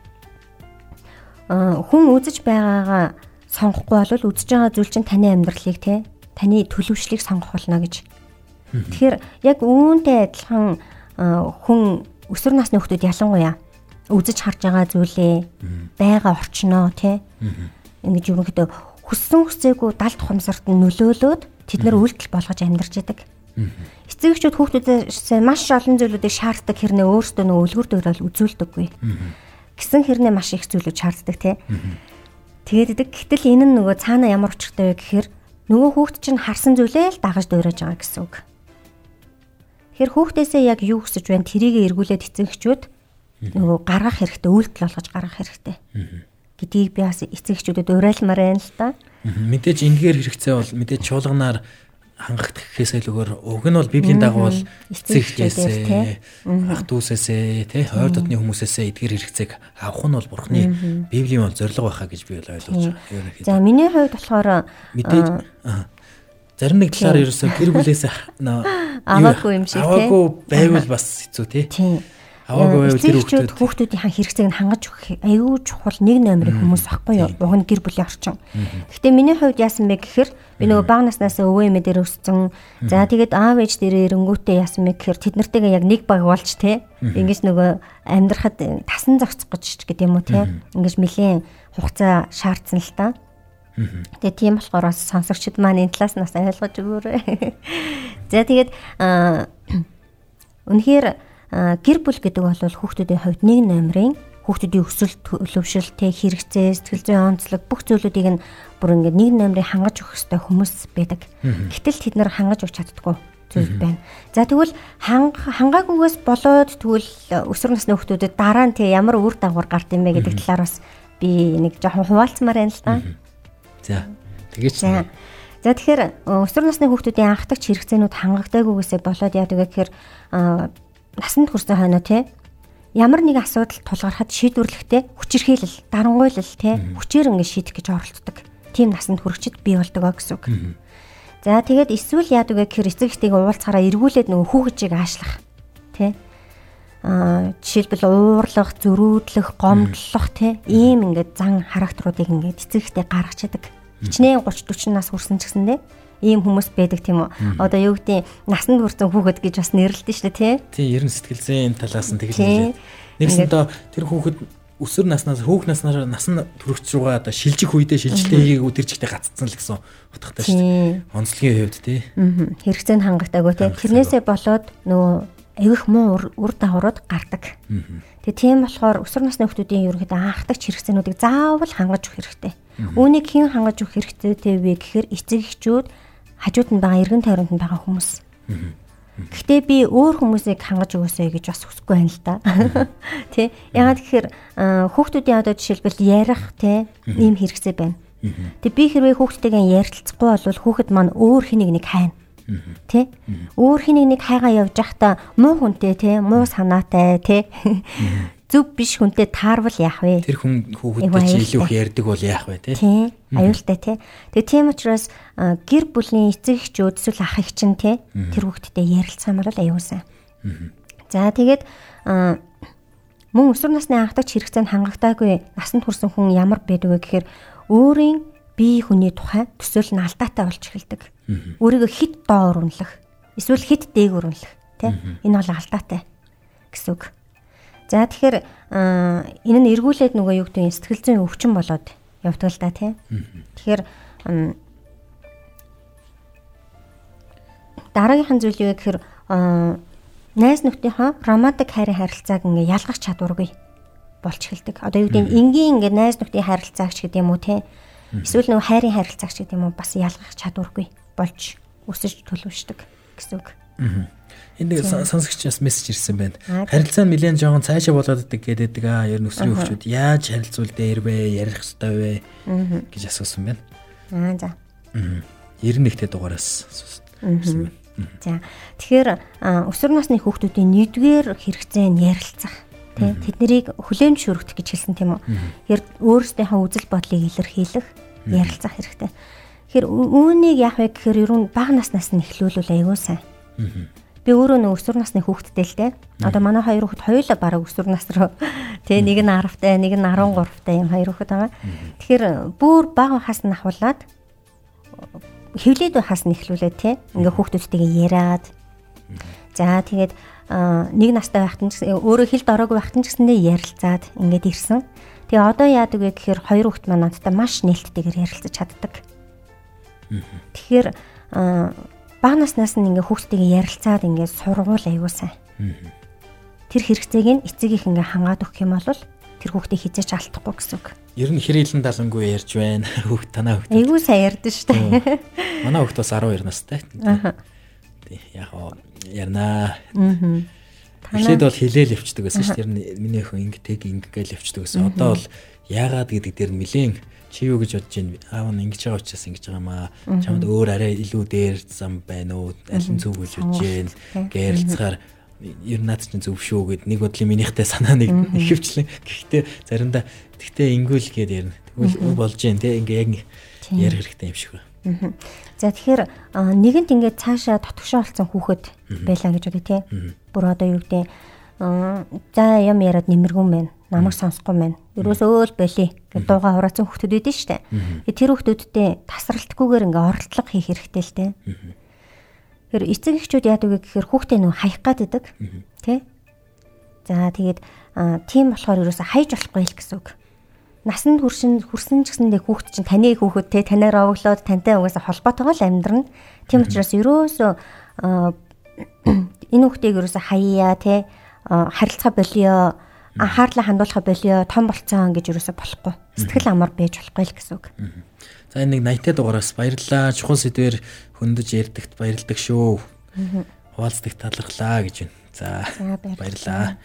Хүн үзэж байгаагаа сонгохгүй бол үзэж байгаа зүйл чинь таны амьдралыг те таны төлөвшлийг сонгох болно гэж. Тэгэхээр яг үүнтэй адилхан хүн өсвөр насны хүмүүс ялангуяа үзэж харж байгаа зүйлээ байгаа орчноо те ингэж ерөнхийдөө хүссэн хүсээгүй далд тухамсарт нөлөөлөөд тэд нар үйлдэл болгож амьдарч идэг. Эцэгчүүд хүүхдүүдээс маш олон зүйлүүдийг шаарддаг хэрнээ өөрсдөө нөгөө үлгэр дуурайл үзүүлдэггүй. Гэсэн хэрнээ маш их зүйлүүд шаарддаг те. Тэгээд идэг гэтэл энэ нь нөгөө цаана ямар учиртай вэ гэхээр нөгөө хүүхд чинь харсан зүйлээ л дагаж дуурайж байгаа гэсэн үг. Тэгэхээр хүүхдээсээ яг юу хүсэж байна тэрийг эргүүлээд эцэгчүүд нөгөө гаргах хэрэгтэй, үйлдэл болгож гаргах хэрэгтэй. Гэдгийг би бас эцэгчүүдэд уриалмаар байна л та. Мэдээж ингээр хэрэгцээ бол мэдээж чуулганаар хангах гэхээс илүүгээр уг нь бол Библийн дагуу бол эцэг эхчээсээ, ах дүүсээсээ, тэ ойр дотны хүмүүсээсээ эдгээр хэрэгцээг авах нь бол Бурхны Библийн бол зорилго байхаа гэж би бол ойлгож байгаа. За миний хувьд болохоор мэдээж зарим нэг талаар ерөөсөө гэр бүлээс аваагүй юм шиг тий. Аваагүй байвал бас хэцүү тий. Аваагүй байвал тэр хүүхдүүд хүүхдүүдийн хэрэгцээг нь хангаж өгөх аюул чухал нэг номерын хүмүүс байхгүй юу? Уг нь гэр бүлийн орчин. Гэхдээ миний хувьд яасан бэ гэхээр би нөгөө бага наснаас өвөө эмээ дээр өссөн. За тэгээд аав ээж дээр эрэнгүүтээ яасан бэ гэхээр тэд нартэйгээ яг нэг баг болж тий. Ингэж нөгөө амьдрахад тасан зогцох гэж гэдэг юм уу тий. Ингэж нэлийн хугацаа шаардсан л та. Тэгээ тийм болохоор бас сонсогчд маань энэ талаас нас ойлгож өгөөрэй. За тэгээд үнэхээр гэр бүл гэдэг бол хүүхдүүдийн хувьд нэг номерын хүүхдүүдийн өсөлт төлөвшөлтэй хэрэгцээ, сэтгэл зүйн онцлог бүх зүйлүүдийг нь бүр ингээд нэг номерын хангаж өгөх хэрэгтэй хүмүүс байдаг. Гэтэл тэд нар хангаж өгч чаддаггүй зүйл байна. За тэгвэл хангаагүйгээс болоод тэгвэл өсвөр насны хүүхдүүдэд дараа нь тэг ямар үр дагавар гард юм бэ гэдэг талаар бас би нэг жоохон хуваалцмаар байна л да. За тэгээч. За тэгэхээр өсвөр насны хүүхдүүдийн анхдагч хэрэгцээнүүд хангагдаагүйгээсээ болоод яадаг гэхээр насанд хүрсэн хойно тий ямар нэг асуудал тулгархад шийдвэрлэхдээ хүчирхийлэл, дарангуйлал тий хүчээр ингэ шийдэх гэж оролддог. Тийм насанд хүрэгчд бий болдог аа гэсэн үг. За тэгээд эсвэл яадаг гэхээр эцэг эхтэйгээ уулзахаараа эргүүлээд нөгөө хүүхэжийг аашлах тий аа жишээлбэл уурлах, зөрүүдлэх, гомдлох тий ийм ингээд зан характеруудыг ингээд эцэг эхтэй гаргаж чаддаг. Хичнээн гурван дөрвөн нас хүрсэн ч гэсэндээ ийм хүмүүс байдаг тийм үү. Одоо юу гэдэг насанд хүрсэн хүүхэд гэж бас нэрлэдэг шүү дээ тий. Тий, ерөн сэтгэл зүйн талаас нь тэгэл хэлээд. Нэгсэндээ тэр хүүхэд өсвөр наснаас хүүх наснаар насан төрөгч рүүгээ одоо шилжих үедээ шилжилтээ хийгээгүй тэр чигтээ гаццсан л гэсэн утгатай шүү дээ. Онцлогийн хувьд тий. Аа. Хэрэгцээнд хангагдаагүй тий. Тэрнээсээ болоод нөгөө авих муу үр дагаврууд гардаг. Тэгээ тийм болохоор өсвөр насны хүүхдүүдийн ерөнхийдөө анхдагч хэрэгцээнүүдийг заавал хангаж өгөх хэрэгтэй. Үүнийг хэн хангаж өгөх хэрэгцээтэй вэ гэхээр эцэг эхчүүд хажууд нь байгаа эргэн тойронд нь байгаа хүмүүс. Гэхдээ би өөр хүмүүсийг хангаж өгөөсэй гэж бас хүсэхгүй байна л да. Тэ? Яагаад гэхээр хүүхдүүдийн одоо жишээлбэл ярих тэ ийм хэрэгцээ байна. Тэг би хэрвээ хүүхдтэйгээ ярилцахгүй бол хүүхэд маань өөр хэнийг нэг хайна. Тэ? Өөр хэнийг нэг хайгаа явж байхдаа муу хүнтэй тэ, муу санаатай тэ. Зүв биш хүнтэй таарвал яах вэ? Тэр хүн хүүхэдтэй чи илүү их ярьдаг бол яах вэ те? Тийм. Аюултай те. Тэгээ тийм учраас гэр бүлийн эцэг эхчүүд эсвэл ах эх чинь те тэр хүүхэдтэй ярилцсан бол аюулсан. За тэгээд мөн өсвөр насны анхдагч хэрэгцээнд хангагдаагүй насанд хүрсэн хүн ямар байдаг вэ гэхээр өөрийн бие хүний тухай төсөөл нь алдаатай болж эхэлдэг. Өөрийгөө хит доор үнэлэх, эсвэл хит дээгүүр үнэлэх те. Энэ бол алдаатай гэсэн үг. За тэгэхээр энэ нь эргүүлээд нөгөө юу гэдэг нь сэтгэл зүйн өвчин болоод явдаг л да тий. Тэгэхээр дараагийнхан зүйл юу гэхээр найз нөхдийнхөө романтик хайрын харилцааг ингээ ялгах чадваргүй болж эхэлдэг. Одоо юу гэдэг нь энгийн ингээ найз нөхдийн харилцаагч гэдэг юм уу тий. Эсвэл нөгөө хайрын харилцаагч гэдэг юм уу бас ялгах чадваргүй болж өсөж төлөвшдөг гэсэн үг. Энд сонсогчдоос мессеж ирсэн байна. Харилцаа нь нэлээд жоохон цаашаа болоод идэг гэдэг аа ер нь өсвөрийн хүүхдүүд яаж харилцуул дээр вэ? Ярих хэрэгтэй вэ гэж асуусан байна. Аа за. девяносто нэгтэй дугаараас асуусан байна. За. Тэгэхээр өсвөр насны хүүхдүүдийн нэгдүгээр хэрэгцээ нь ярилцах. Тэ тэднийг хүлээн зөвшөөрөх гэж хэлсэн тийм үү? Тэгэхээр өөрсдийнхөө үзэл бодлыг илэрхийлэх, ярилцах хэрэгтэй. Тэгэхээр үүнийг яах вэ гэхээр ер нь бага наснаас нь эхлүүлвэл аюул сайн. Би өөрөө нэг өсвөр насны хүүхэдтэй л дээ. Одоо манай хоёр хүүхэд хоёулаа бараг өсвөр нас руу тий нэг нь десяттай, нэг нь арван гуравтай юм хоёр хүүхэд байгаа. Тэгэхээр бүр бага хаас нь ахуулаад хөвлөд байхаас нь эхлүүлээ тий. Ингээ хүүхдүүдтэйгээ яриад. За тэгээд нэг настай байхад нь өөрөө хэлд ороогүй байхад нь ч гэсэндээ ярилцаад ингээд ирсэн. Тэгээ одоо яадаг вэ гэхээр хоёр хүүхэд маань надтай маш нээлттэйгээр ярилцаж чаддаг. Тэгэхээр бага наснаас нь ингээ хүүхдтэйгээ ярилцаад ингээ сургуул аюулсан. Тэр хэрэгцээг нь эцэг их ингээ хангаад өгөх юм бол тэр хүүхдийг хизээч алдахгүй гэсэн үг. Ер нь хэр хилэн далангүй ярьж байна. Хүүхд танаа хүүхд. Аюул сайн ярьдэн шүү дээ. Манай хүүхд бас арван хоёр настай. Аа. Яг оо ярнаа. Эхлээд бол хилээл явчихдаг байсан шүү дээ. Миний өхөн ингэ тэг ингэ гээл явчихдаг байсан. Одоо бол яагаад гэдэг дээр нэлээн чи юу гэж бодож байна? Аав нь ингэж байгаа учраас ингэж байгаа маа. Чамд өөр арай илүү дээр зам байна уу? Аль нь зөв гэж бодож байна? Гэрэлцгаар ер нь наад чинь зөв шүү гэд нэг бодлын минийхтэй санаа нэг ихэвчлэн. Гэхдээ заримдаа тэгтээ ингүүл гээд ярина. Тэгвэл болж जैन те ингээ яг ярих хэрэгтэй юм шиг байна. За тэгэхээр нэгэнт ингээд цаашаа тотгошоо болсон хүүхэд байлаа гэж бодъё те. Бүр одоо юу гэдэг за юм яриад нэмэргүн байна. Намайг сонсохгүй байна. Ерөөсөө л болий гэж дууга хураацсан хүүхдүүд байдэн штэ. Тэр хүүхдүүдтэй тасралтгүйгээр ингээ оролдлого хийх хэрэгтэй л те. Тэр эцэг эхчүүд яадаг вэ гэхээр хүүхдээ нөө хаях гаддаг тий. За тэгээд тийм болохоор ерөөсө хайж болохгүй л гэсэн үг. Насанд хүрсэн хүрсэн ч гэсэндээ хүүхд чинь таны хүүхэд те танаар овоглоод тантай угаасаа холбоотойгоо л амьдрна. Тийм учраас ерөөсө энэ хүүхдийг ерөөсө хаяа те харилцаа болио анхаарлаа хандуулах болио том болцсон гэж ерөөсө болохгүй. Сэтгэл амар байж болохгүй л гэсэн үг. За энэ нэг найтаа дугаараас баярлалаа. Чухал сэдвэр хөндөж ярьдагт баярлалдаг шүү. Хуваалцдаг талархлаа гэж байна. За баярлалаа.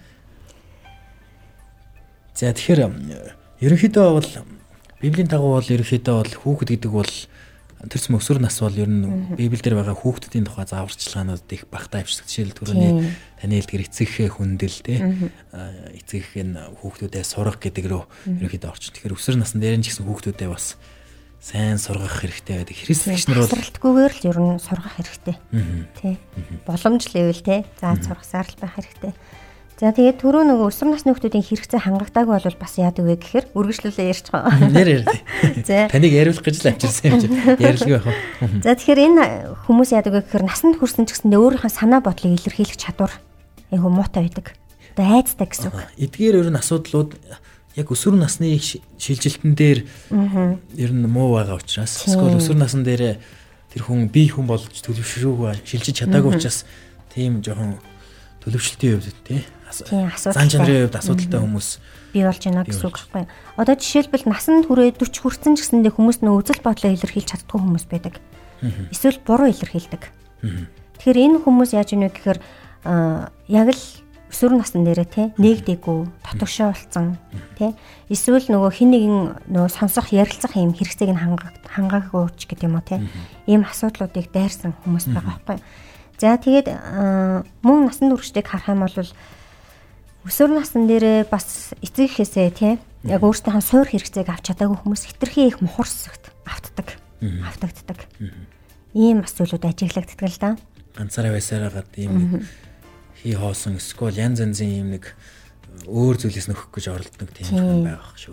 За тэгэхээр ерөнхийдөө бол Библийн дагуу бол ерөнхийдөө бол хүүхэд гэдэг бол тэрс өсвөр нас бол ер нь Библиэл дээр байгаа хүүхдүүдийн тухай зааварчилгаанууд их багтаа авчдаг. Жишээл түрүүний таны хэлдгэр эцэг хүндэл те эцэг нь хүүхдүүдэд сурах гэдэг рүү ерөнхийдөө орчин. Тэгэхээр өсвөр насны дээр нь ч гэсэн хүүхдүүдэд бас сайн сургах хэрэгтэй байдаг. Христчнэр бол тасралтгүйгээр л ер нь сургах хэрэгтэй. Тэ. Боломжлол те зааж сургасаар л байх хэрэгтэй. За тэгээд түрүү нөгөө өсвөр насны хүүхдүүдийн хэрэгцээ хангагдаагүй бол бас яадаг вэ гэхээр үргэлжлүүлээ ярьж байгаа. Нэр ярьд. За таныг яриулах гэж л авчирсан юм чи. Ярилгүй байх уу? За тэгэхээр энэ хүмүүс яадаг вэ гэхээр насанд хүрсэн ч гэсэндээ өөрийнхөө санаа бодлыг илэрхийлэх чадвар айгу муутай байдаг. Одоо айцтай гэсэн үг. Эдгээр ер нь асуудлууд яг өсвөр насны шилжилтэн дээр ер нь муу байгаа учраас эсвэл өсвөр насн дээр тэр хүн бие хүн болж төлөвшрүүг шилжиж чадаагүй учраас тийм жоохон төлөвшлтийн хувьд тий зан чанарын хувьд асуудалтай хүмүүс бий болж байна гэсэн үг байхгүй. Одоо жишээлбэл насанд хүрээ дөрвөн хүрсэн ч гэсэндээ хүмүүс нөө үзэл бодлоо илэрхийлж чаддгүй хүмүүс байдаг. Эсвэл буруу илэрхийлдэг. Тэгэхээр энэ хүмүүс яаж ийнэ гэхээр яг л өсвөр насны дээрээ тий нэгдэггүй тотгошоо болсон тий эсвэл нөгөө хин нэгэн нөгөө сонсох ярилцах юм хэрэгцээг нь хангаагүй ч гэдэг юм уу тий ийм асуудлуудыг дайрсан хүмүүс байгаа байхгүй. За тэгээд мөн насны туршдыг харах юм бол өсвөр насны дээрээ бас эцэг эхээсээ тий яг өөрсдийнхөө суур хэрэгцээг авч чадаагүй хүмүүс хитрхи их мухарсагт автдаг автагддаг. Ийм асуудлууд ажиглагддаг л да. Ганцаараа байсараа гад ийм хий хоосон эсвэл янз янзын юм нэг өөр зүйлээс нөхөх гэж оролддог тийм хүн байх шүү.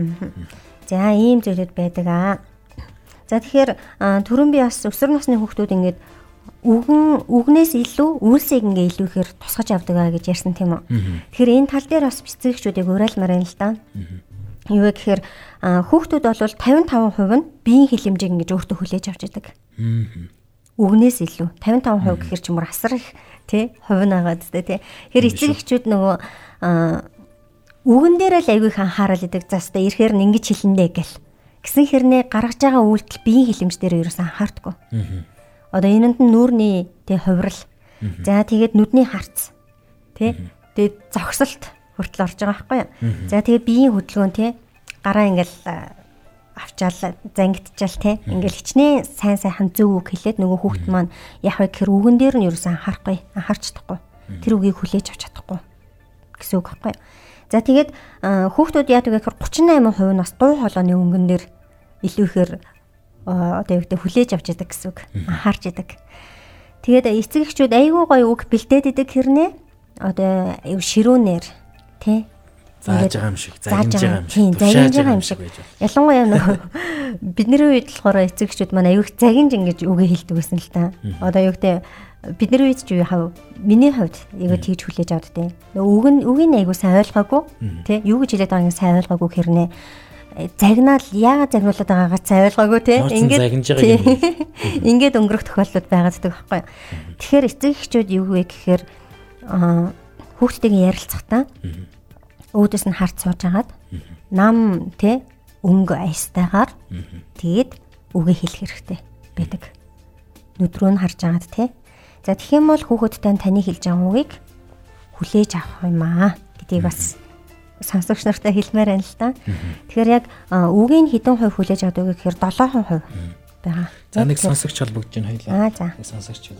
За ийм зүйлүүд байдаг аа. За тэгэхээр түрүүн би бас өсвөр насны хүүхдүүд ингээд үгэн үгнээс илүү үйлсийг ингээ илүүхээр тусгаж авдаг аа гэж ярьсан тийм үү. Тэгэхээр энэ тал дээр бас эцэгчүүдийг уриалмаар байна л да. Юу вэ гэхээр хүүхдүүд бол тавин таван хувь нь биеийн хилэмжийг ингэж өөртөө хүлээж авч яадаг. Үгнээс илүү тавин таван хувь гэхэр чимэр асар их тий хувь нагаад тий. Тэгэхээр эцэг эхчүүд нөгөө үгэн дээр л аягүй их анхаарал идэг. Заастаа ирэхээр нь ингэж хэлэндэ гэл. Гэсэн хэрнээ гаргаж байгаа үйлдэл биеийн хилэмж дээр ерөөс анхаардаггүй. Одоо энэнд нь нүүрний тий хувирал. За тэгээд нүдний харц. Тий. Тэгээд зогсолт хүртэл орж байгаа байхгүй юу? За тэгээд биеийн хөдөлгөөн тий гараа ингээл авчаал зангидчихал тий ингээл хичнээн сайн сайхан зөв үг хэлээд нөгөө хүүхд маань яг вэ гэхэр үгэн дээр нь ерөөс анхаарахгүй анхаарч чадахгүй. Тэр үгийг хүлээж авч чадахгүй гэсэн үг байхгүй юу? За тэгээд хүүхдүүд яадаг вэ гэхээр гурван восемь хувь нь бас дуу хоолойны өнгөн дээр илүү ихээр одоо юу гэдэг хүлээж авч яадаг гэсэн үг. Анхаарч яадаг. Тэгээд эцэг эхчүүд айгүй гоё үг бэлдээд идэг хэрнээ одоо ширүүнээр тий зааж байгаа юм шиг загинж байгаа юм шиг загинж байгаа юм шиг ялангуяа нөгөө бидний үед болохоор эцэг эхчүүд маань аюух загинж ингэж үгээ хэлдэг байсан л та. Одоо юу гэдэг бидний үед ч юу хав миний хувьд аюу тэгж хүлээж авд тий. Үг нь үгийн аюу сайн ойлгоогүй тий юу гэж хэлээд байгааг нь сайн ойлгоогүй хэрнээ загнаал яагаад загнуулаад байгаагаа сайн ойлгоогүй тий. Ингээд ингээд өнгөрөх тохиолдлууд байгааддаг байхгүй. Тэгэхээр эцэг эхчүүд юу вэ гэхээр хүүхдтэйгээ ярилцахдаа өөдөөс нь харц сууж агаад нам тий өнгө аястайгаар тэгээд үгээ хэлэх хэрэгтэй байдаг. Нүд рүү нь харж агаад тий. За тэгэх юм бол хүүхэдтэй таны хэлж байгаа үгийг хүлээж авах юм аа гэдгийг бас сонсогч нартай хэлмээр байна л да. Тэгэхээр яг үгийн хэдэн хувь хүлээж авдаг гэхээр долоон хувь байгаа. За нэг сонсогч холбогдож байна хоёлаа. Аа за. Сонсогч.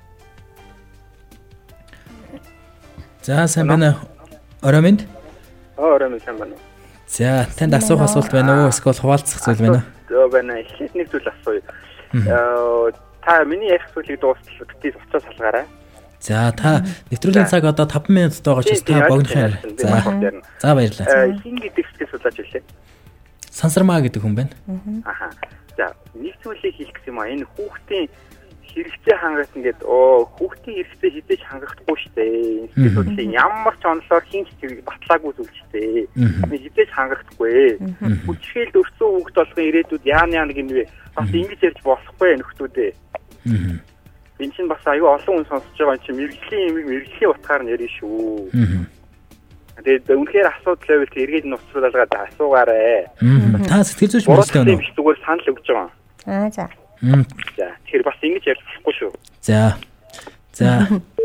За сайн байна. Орой минь. Аа орой минь сайн байна. За танд асуух асуулт байна уу? Эсвэл хуваалцах зүйл байна уу? Зөө байна. Эхлээд нэг зүйл асууя. Аа та миний ярих зүйлийг дуустал гэдгийг уцаа салгаарай. За та нэвтрүүлгийн цаг одоо таван минут байгаа ч та богинохоор. За. За баярлалаа. Хин гэдэг хэсгээс суулж илээ. Сансармаа гэдэг хүн байна. Аха. За нэг зүйлийг хэлэх гэсэн юм аа. Энэ хүүхдийн хэрэгцээ хангах ингээд оо хүүхдийн хэрэгцээ хідэж хангахгүй штэ. Энэ зүйлийг ямар ч онолоор хин ч зэрэг батлаагүй зүйл штэ. Нэг хідэж хангахгүй. Хүчгээл өрсөн хүүхд болгон ирээдүйд яан яан гинвэ. Бас ингэж ярьж болохгүй нөхдүүдээ. Энэ чинь бас аюу олон хүн сонсож байгаа чинь мэрэгжлийн юм мэрэгжлийн утгаар нь ярина шүү. Тэгээд үнэхээр асуудал байвал эргээд нь уцруулаад асуугаарай. Та сэтгэл зүйч мөрөстэй байна уу? Би зүгээр санал өгч байгаа. Аа за. За тэгэхээр бас ингэж ярьж болохгүй шүү. За. За.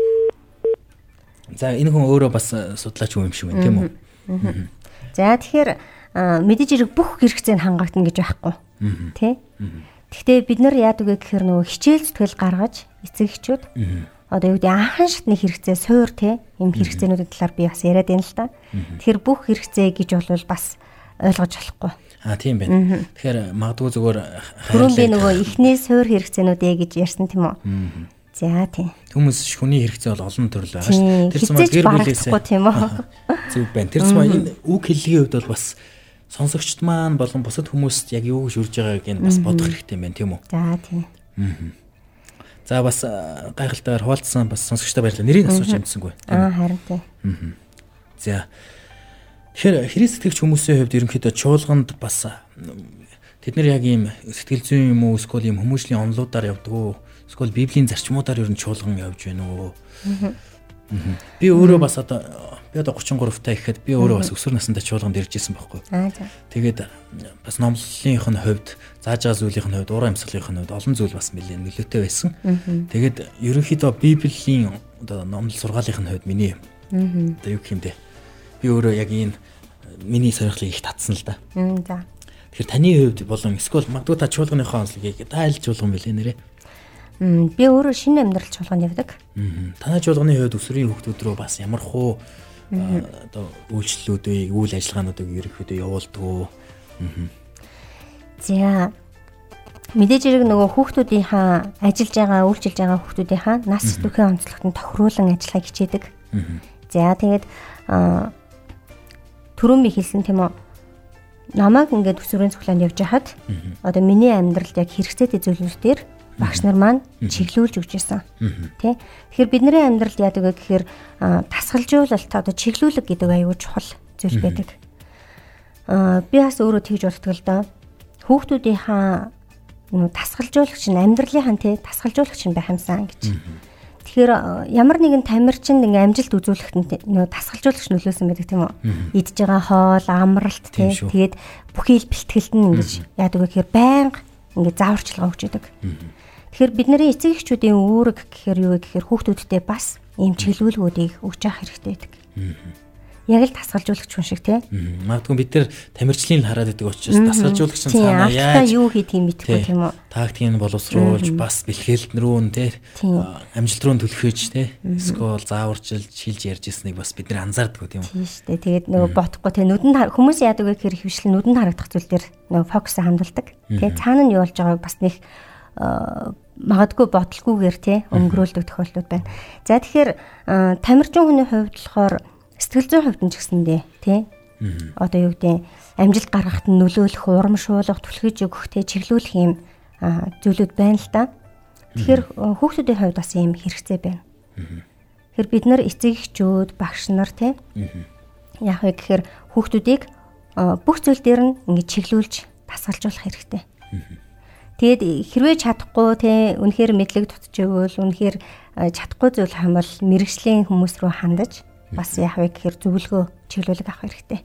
За энэ хүн өөрөө бас судлаач юм шиг байна тийм үү? За тэгэхээр мэдээж хэрэг бүх хэрэгцээ нь хангагдана гэж байхгүй. Тэ? Гэхдээ бид нар яадаг вэ гэхээр нөгөө хичээл зүтгэл гаргаж эцэгчүүд одоо юу гэдэг анхан шатны хэрэгцээ суур те юм хэрэгцээнүүдийн талаар би бас яриад байна л да. Тэгэхээр бүх хэрэгцээ гэж бол бас ойлгож болохгүй. Аа тийм байна. Тэгэхээр магадгүй зүгээр түрүүн би нөгөө ихний суур хэрэгцээнүүдээ гэж ярьсан тийм үү? За тийм. Хүмүүс хүний хэрэгцээ бол олон төрөл байгаа шүү. Тэр зам гэр бүлээсээ тийм үү? Зүг байна. Тэр зам энэ үг хэллэгийн хувьд бол бас сонсогчд маань болон бусад хүмүүст яг юу гэж үрж байгааг нь бас бодох хэрэгтэй байна тийм үү? За тийм. За бас гайхалтайгаар хуваалцсан бас сонсогчтой баярлалаа. Нэрийг асууж амжсангүй. Аа харин тийм. За. Тэгэхээр хэрэг сэтгэгч хүмүүсийн хувьд ерөнхийдөө чуулганд бас тэд нар яг ийм сэтгэл зүйн юм уу эсвэл ийм хүмүүжлийн онолуудаар явдаг уу? Эсвэл библийн зарчмуудаар ер нь чуулган явж байна уу? Би өөрөө бас одоо би одоо гурван гурав таа ихэд би өөрөө бас өсвөр насндаа чуулганд ирж ирсэн байхгүй. Аа за. Тэгээд бас номлолынх нь хувьд, зааж байгаа зүйлийнх нь хувьд, уран амьсгалынх нь хувьд олон зүйл бас нэлээд нөлөөтэй байсан. Тэгээд ерөнхийдөө библийн одоо номлол сургаалынх нь хувьд миний одоо юу гэх юм бэ? Би өөрөө яг энэ миний сонирхлыг их татсан л да. За. Тэгэхээр таны хувьд болон эсвэл магадгүй та чуулганыхаа онцлогийг та аль чуулган билээ нэрээ? Би өөрөө шинэ амьдрал чуулганд явдаг. Танай чуулганы хувьд өсвөрийн хүүхдүүд рүү бас ямар хуу одоо үйлчлэлүүдийг, үйл ажиллагаануудыг ерөнхийдөө явуулдаг уу? За. Мэдээж хэрэг нөгөө хүүхдүүдийнхаа ажиллаж байгаа, үйлчилж байгаа хүүхдүүдийнхаа нас түвхийн онцлогт нь тохируулан ажиллахыг хичээдэг. За тэгээд түрүүн би хэлсэн тийм үү? Намайг ингээд өсвөрийн цуглаанд явж хахад одоо миний амьдралд яг хэрэгцээтэй зүйлүүд дээр багш нар маань чиглүүлж өгч байсан. Тэ? Тэгэхээр бидний амьдралд яадаг вэ гэхээр тасгалжуулалт одоо чиглүүлэг гэдэг аюул чухал зүйл байдаг. Аа би бас өөрөө тэгж боддог л доо. Хүүхдүүдийнхаа нөө тасгалжуулагч нь амьдралынхаа тэ тасгалжуулагч нь байх юмсан гэж. Тэгэхээр ямар нэгэн тамирчинд ингээ амжилт үзүүлэхэд нөө тасгалжуулагч нөлөөсөн байдаг тийм үү? Идж байгаа хоол, амралт тэ тэгээд бүхий л бэлтгэлд нь ингэж яадаг вэ гэхээр байнга ингээ зааварчилгаа өгч яадаг. Тэгэхээр бидний эцэг эхчүүдийн үүрэг гэхээр юу вэ гэхээр хүүхдүүдтэй бас ийм чиглүүлгүүдийг өгч явах хэрэгтэй байдаг. Яг л тасгалжуулагч хүн шиг тий. Магадгүй бид нар тамирчлалыг хараад байдаг учраас тасгалжуулагч нь цаанаа яаж юу хийдгийг мэдэхгүй тийм үү? Тактикийг нь боловсруулж бас бэлхээлт рүү нь тий амжилт руу түлхэж тий эсвэл зааварчилж шилж ярьж ирснийг бас бид нар анзаарддаг тийм үү? Тийм шүү дээ. Тэгээд нөгөө бодохгүй тий нүдэнд хүмүүс яадаг вэ гэхээр хөвшлэн нүдэнд харагдах зүйл дээр нөгөө фокус хандуулдаг. Тий цаана нь юу болж байгааг бас нэг магадгүй бодлогүйгээр тий өнгөрүүлдэг тохиолдлууд байна. За тэгэхээр тамирчин хүний хувьд болохоор сэтгэл зүйн хувьд нь ч гэсэндээ тий одоо юу гэдэг амжилт гаргахад нь нөлөөлөх, урамшуулах, түлхэж өгөх тий чиглүүлэх юм зүйлүүд байна л да. Тэгэхээр хүүхдүүдийн хувьд бас ийм хэрэгцээ байна. Тэгэхээр бид нар эцэг эхчүүд, багш нар тий яг вэ гэхээр хүүхдүүдийг бүх зүйл дээр нь ингэж чиглүүлж тасгалжуулах хэрэгтэй. Тэгээд хэрвээ чадахгүй тий үнэхээр мэдлэг тутаж өгвөл үнэхээр чадахгүй зүйл хам бол мэрэгжлийн хүмүүс рүү хандаж бас яах вэ гэхээр зөвлөгөө чиглүүлэг авах хэрэгтэй.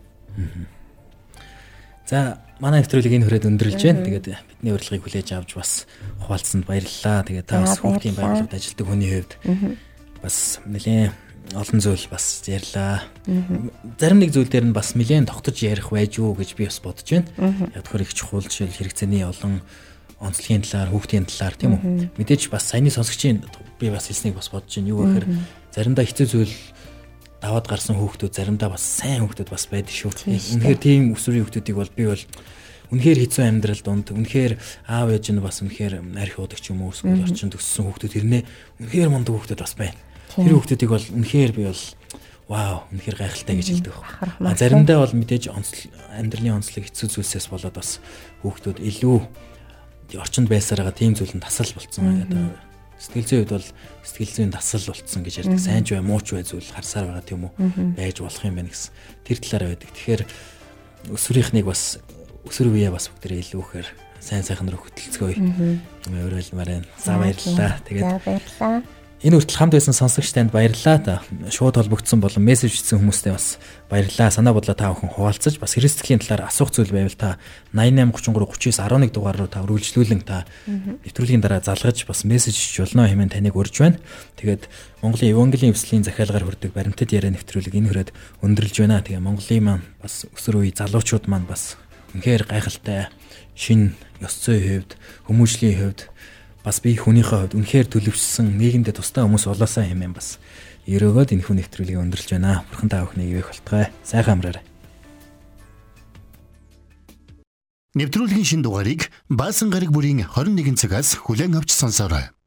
За манай нэвтрүүлгийг энэ хүрээд өндөрлж байна. Тэгээд бидний урилгыг хүлээж авч бас хуваалцсанд баярлалаа. Тэгээд та бас хүүхдийн байгууллагад ажилладаг хүний хувьд бас нэлээд олон зүйл бас ярьлаа. Зарим нэг зүйл дээр нь бас нэлээд тогтож ярих байж юу гэж би бас бодож байна. Яг тэгэхээр их чухал жишээл хэрэгцээний олон онцлогийн талаар, хүүхдийн талаар тийм үү. Мэдээж бас саяны сонсогчийн би бас хэлснийг бас бодож байна. Юу гэхээр заримдаа хэцүү зүйл даваад гарсан хүүхдүүд заримдаа бас сайн хүүхдүүд бас байдаг шүү. Үнэхээр тийм өсвөрийн хүүхдүүдийг бол би бол үнэхээр хэцүү амьдрал донд үнэхээр аав ээж нь бас үнэхээр арх уудаг ч юм уу эсвэл орчинд өссөн хүүхдүүд хэрнээ үнэхээр мундаг хүүхдүүд бас байна. Тэр хүүхдүүдийг бол үнэхээр би бол вау үнэхээр гайхалтай гэж хэлдэг байна. Заримдаа бол мэдээж амьдралын онцлог хэцүү зүйлсээс болоод бас хүүхдүүд илүү орчинд байсараа тийм зүйлэнд тасал болцсон гэдэг. Сэтгэл зүйн үед бол сэтгэл зүйн тасал болцсон гэж ярьдаг. Сайн ч бай, муу ч бай зүйл харсаар байгаа тийм үү байж болох юм байна гэсэн тэр талаараа байдаг. Тэгэхээр өсвөрийнхнийг бас өсвөр үеэ бас бүгдээ илүү ихээр сайн сайхнаар хөтөлцгөөе. юм өөрөлдмаар байна. За баярлалаа. Тэгээд баярлалаа. Энэ хүртэл хамт байсан сонсогч танд баярлалаа та. Шууд холбогдсон болон мессеж хийсэн хүмүүстээ бас баярлалаа. Санаа бодлоо та бүхэн хуваалцаж бас хэрэгслийн талаар асуух зүйл байвал та найман eight three three thirty-nine eleven дугаар руу та үргэлжлүүлэн та нэвтрүүлгийн дараа залгаж бас мессеж хийж болно хэмээн таныг урьж байна. Тэгээд Монголын Евангелийн эвслийн захиалгаар хүрдэг баримтат яриа нэвтрүүлэг энэ хүрээд өндөрлж байна. Тэгээ Монголын маань бас өсвөр үе залуучууд маань бас үнэхээр гайхалтай шин ёс зүйн хувьд, хүмүүжлийн хувьд бас би хүнийхээ хувьд үнэхээр төлөвшсөн нийгэмдээ тустай хүмүүс болоосаа хэмээн бас өрөөгөөд энэ хүн нэвтрүүлгийг өндөрлж байна. Бурхан та бүхнийг ивэх болтугай. Сайхан амраарай. Нэвтрүүлгийн шин дугаарыг Баасан гараг бүрийн twenty-one цагаас хүлээн авч сонсоорой.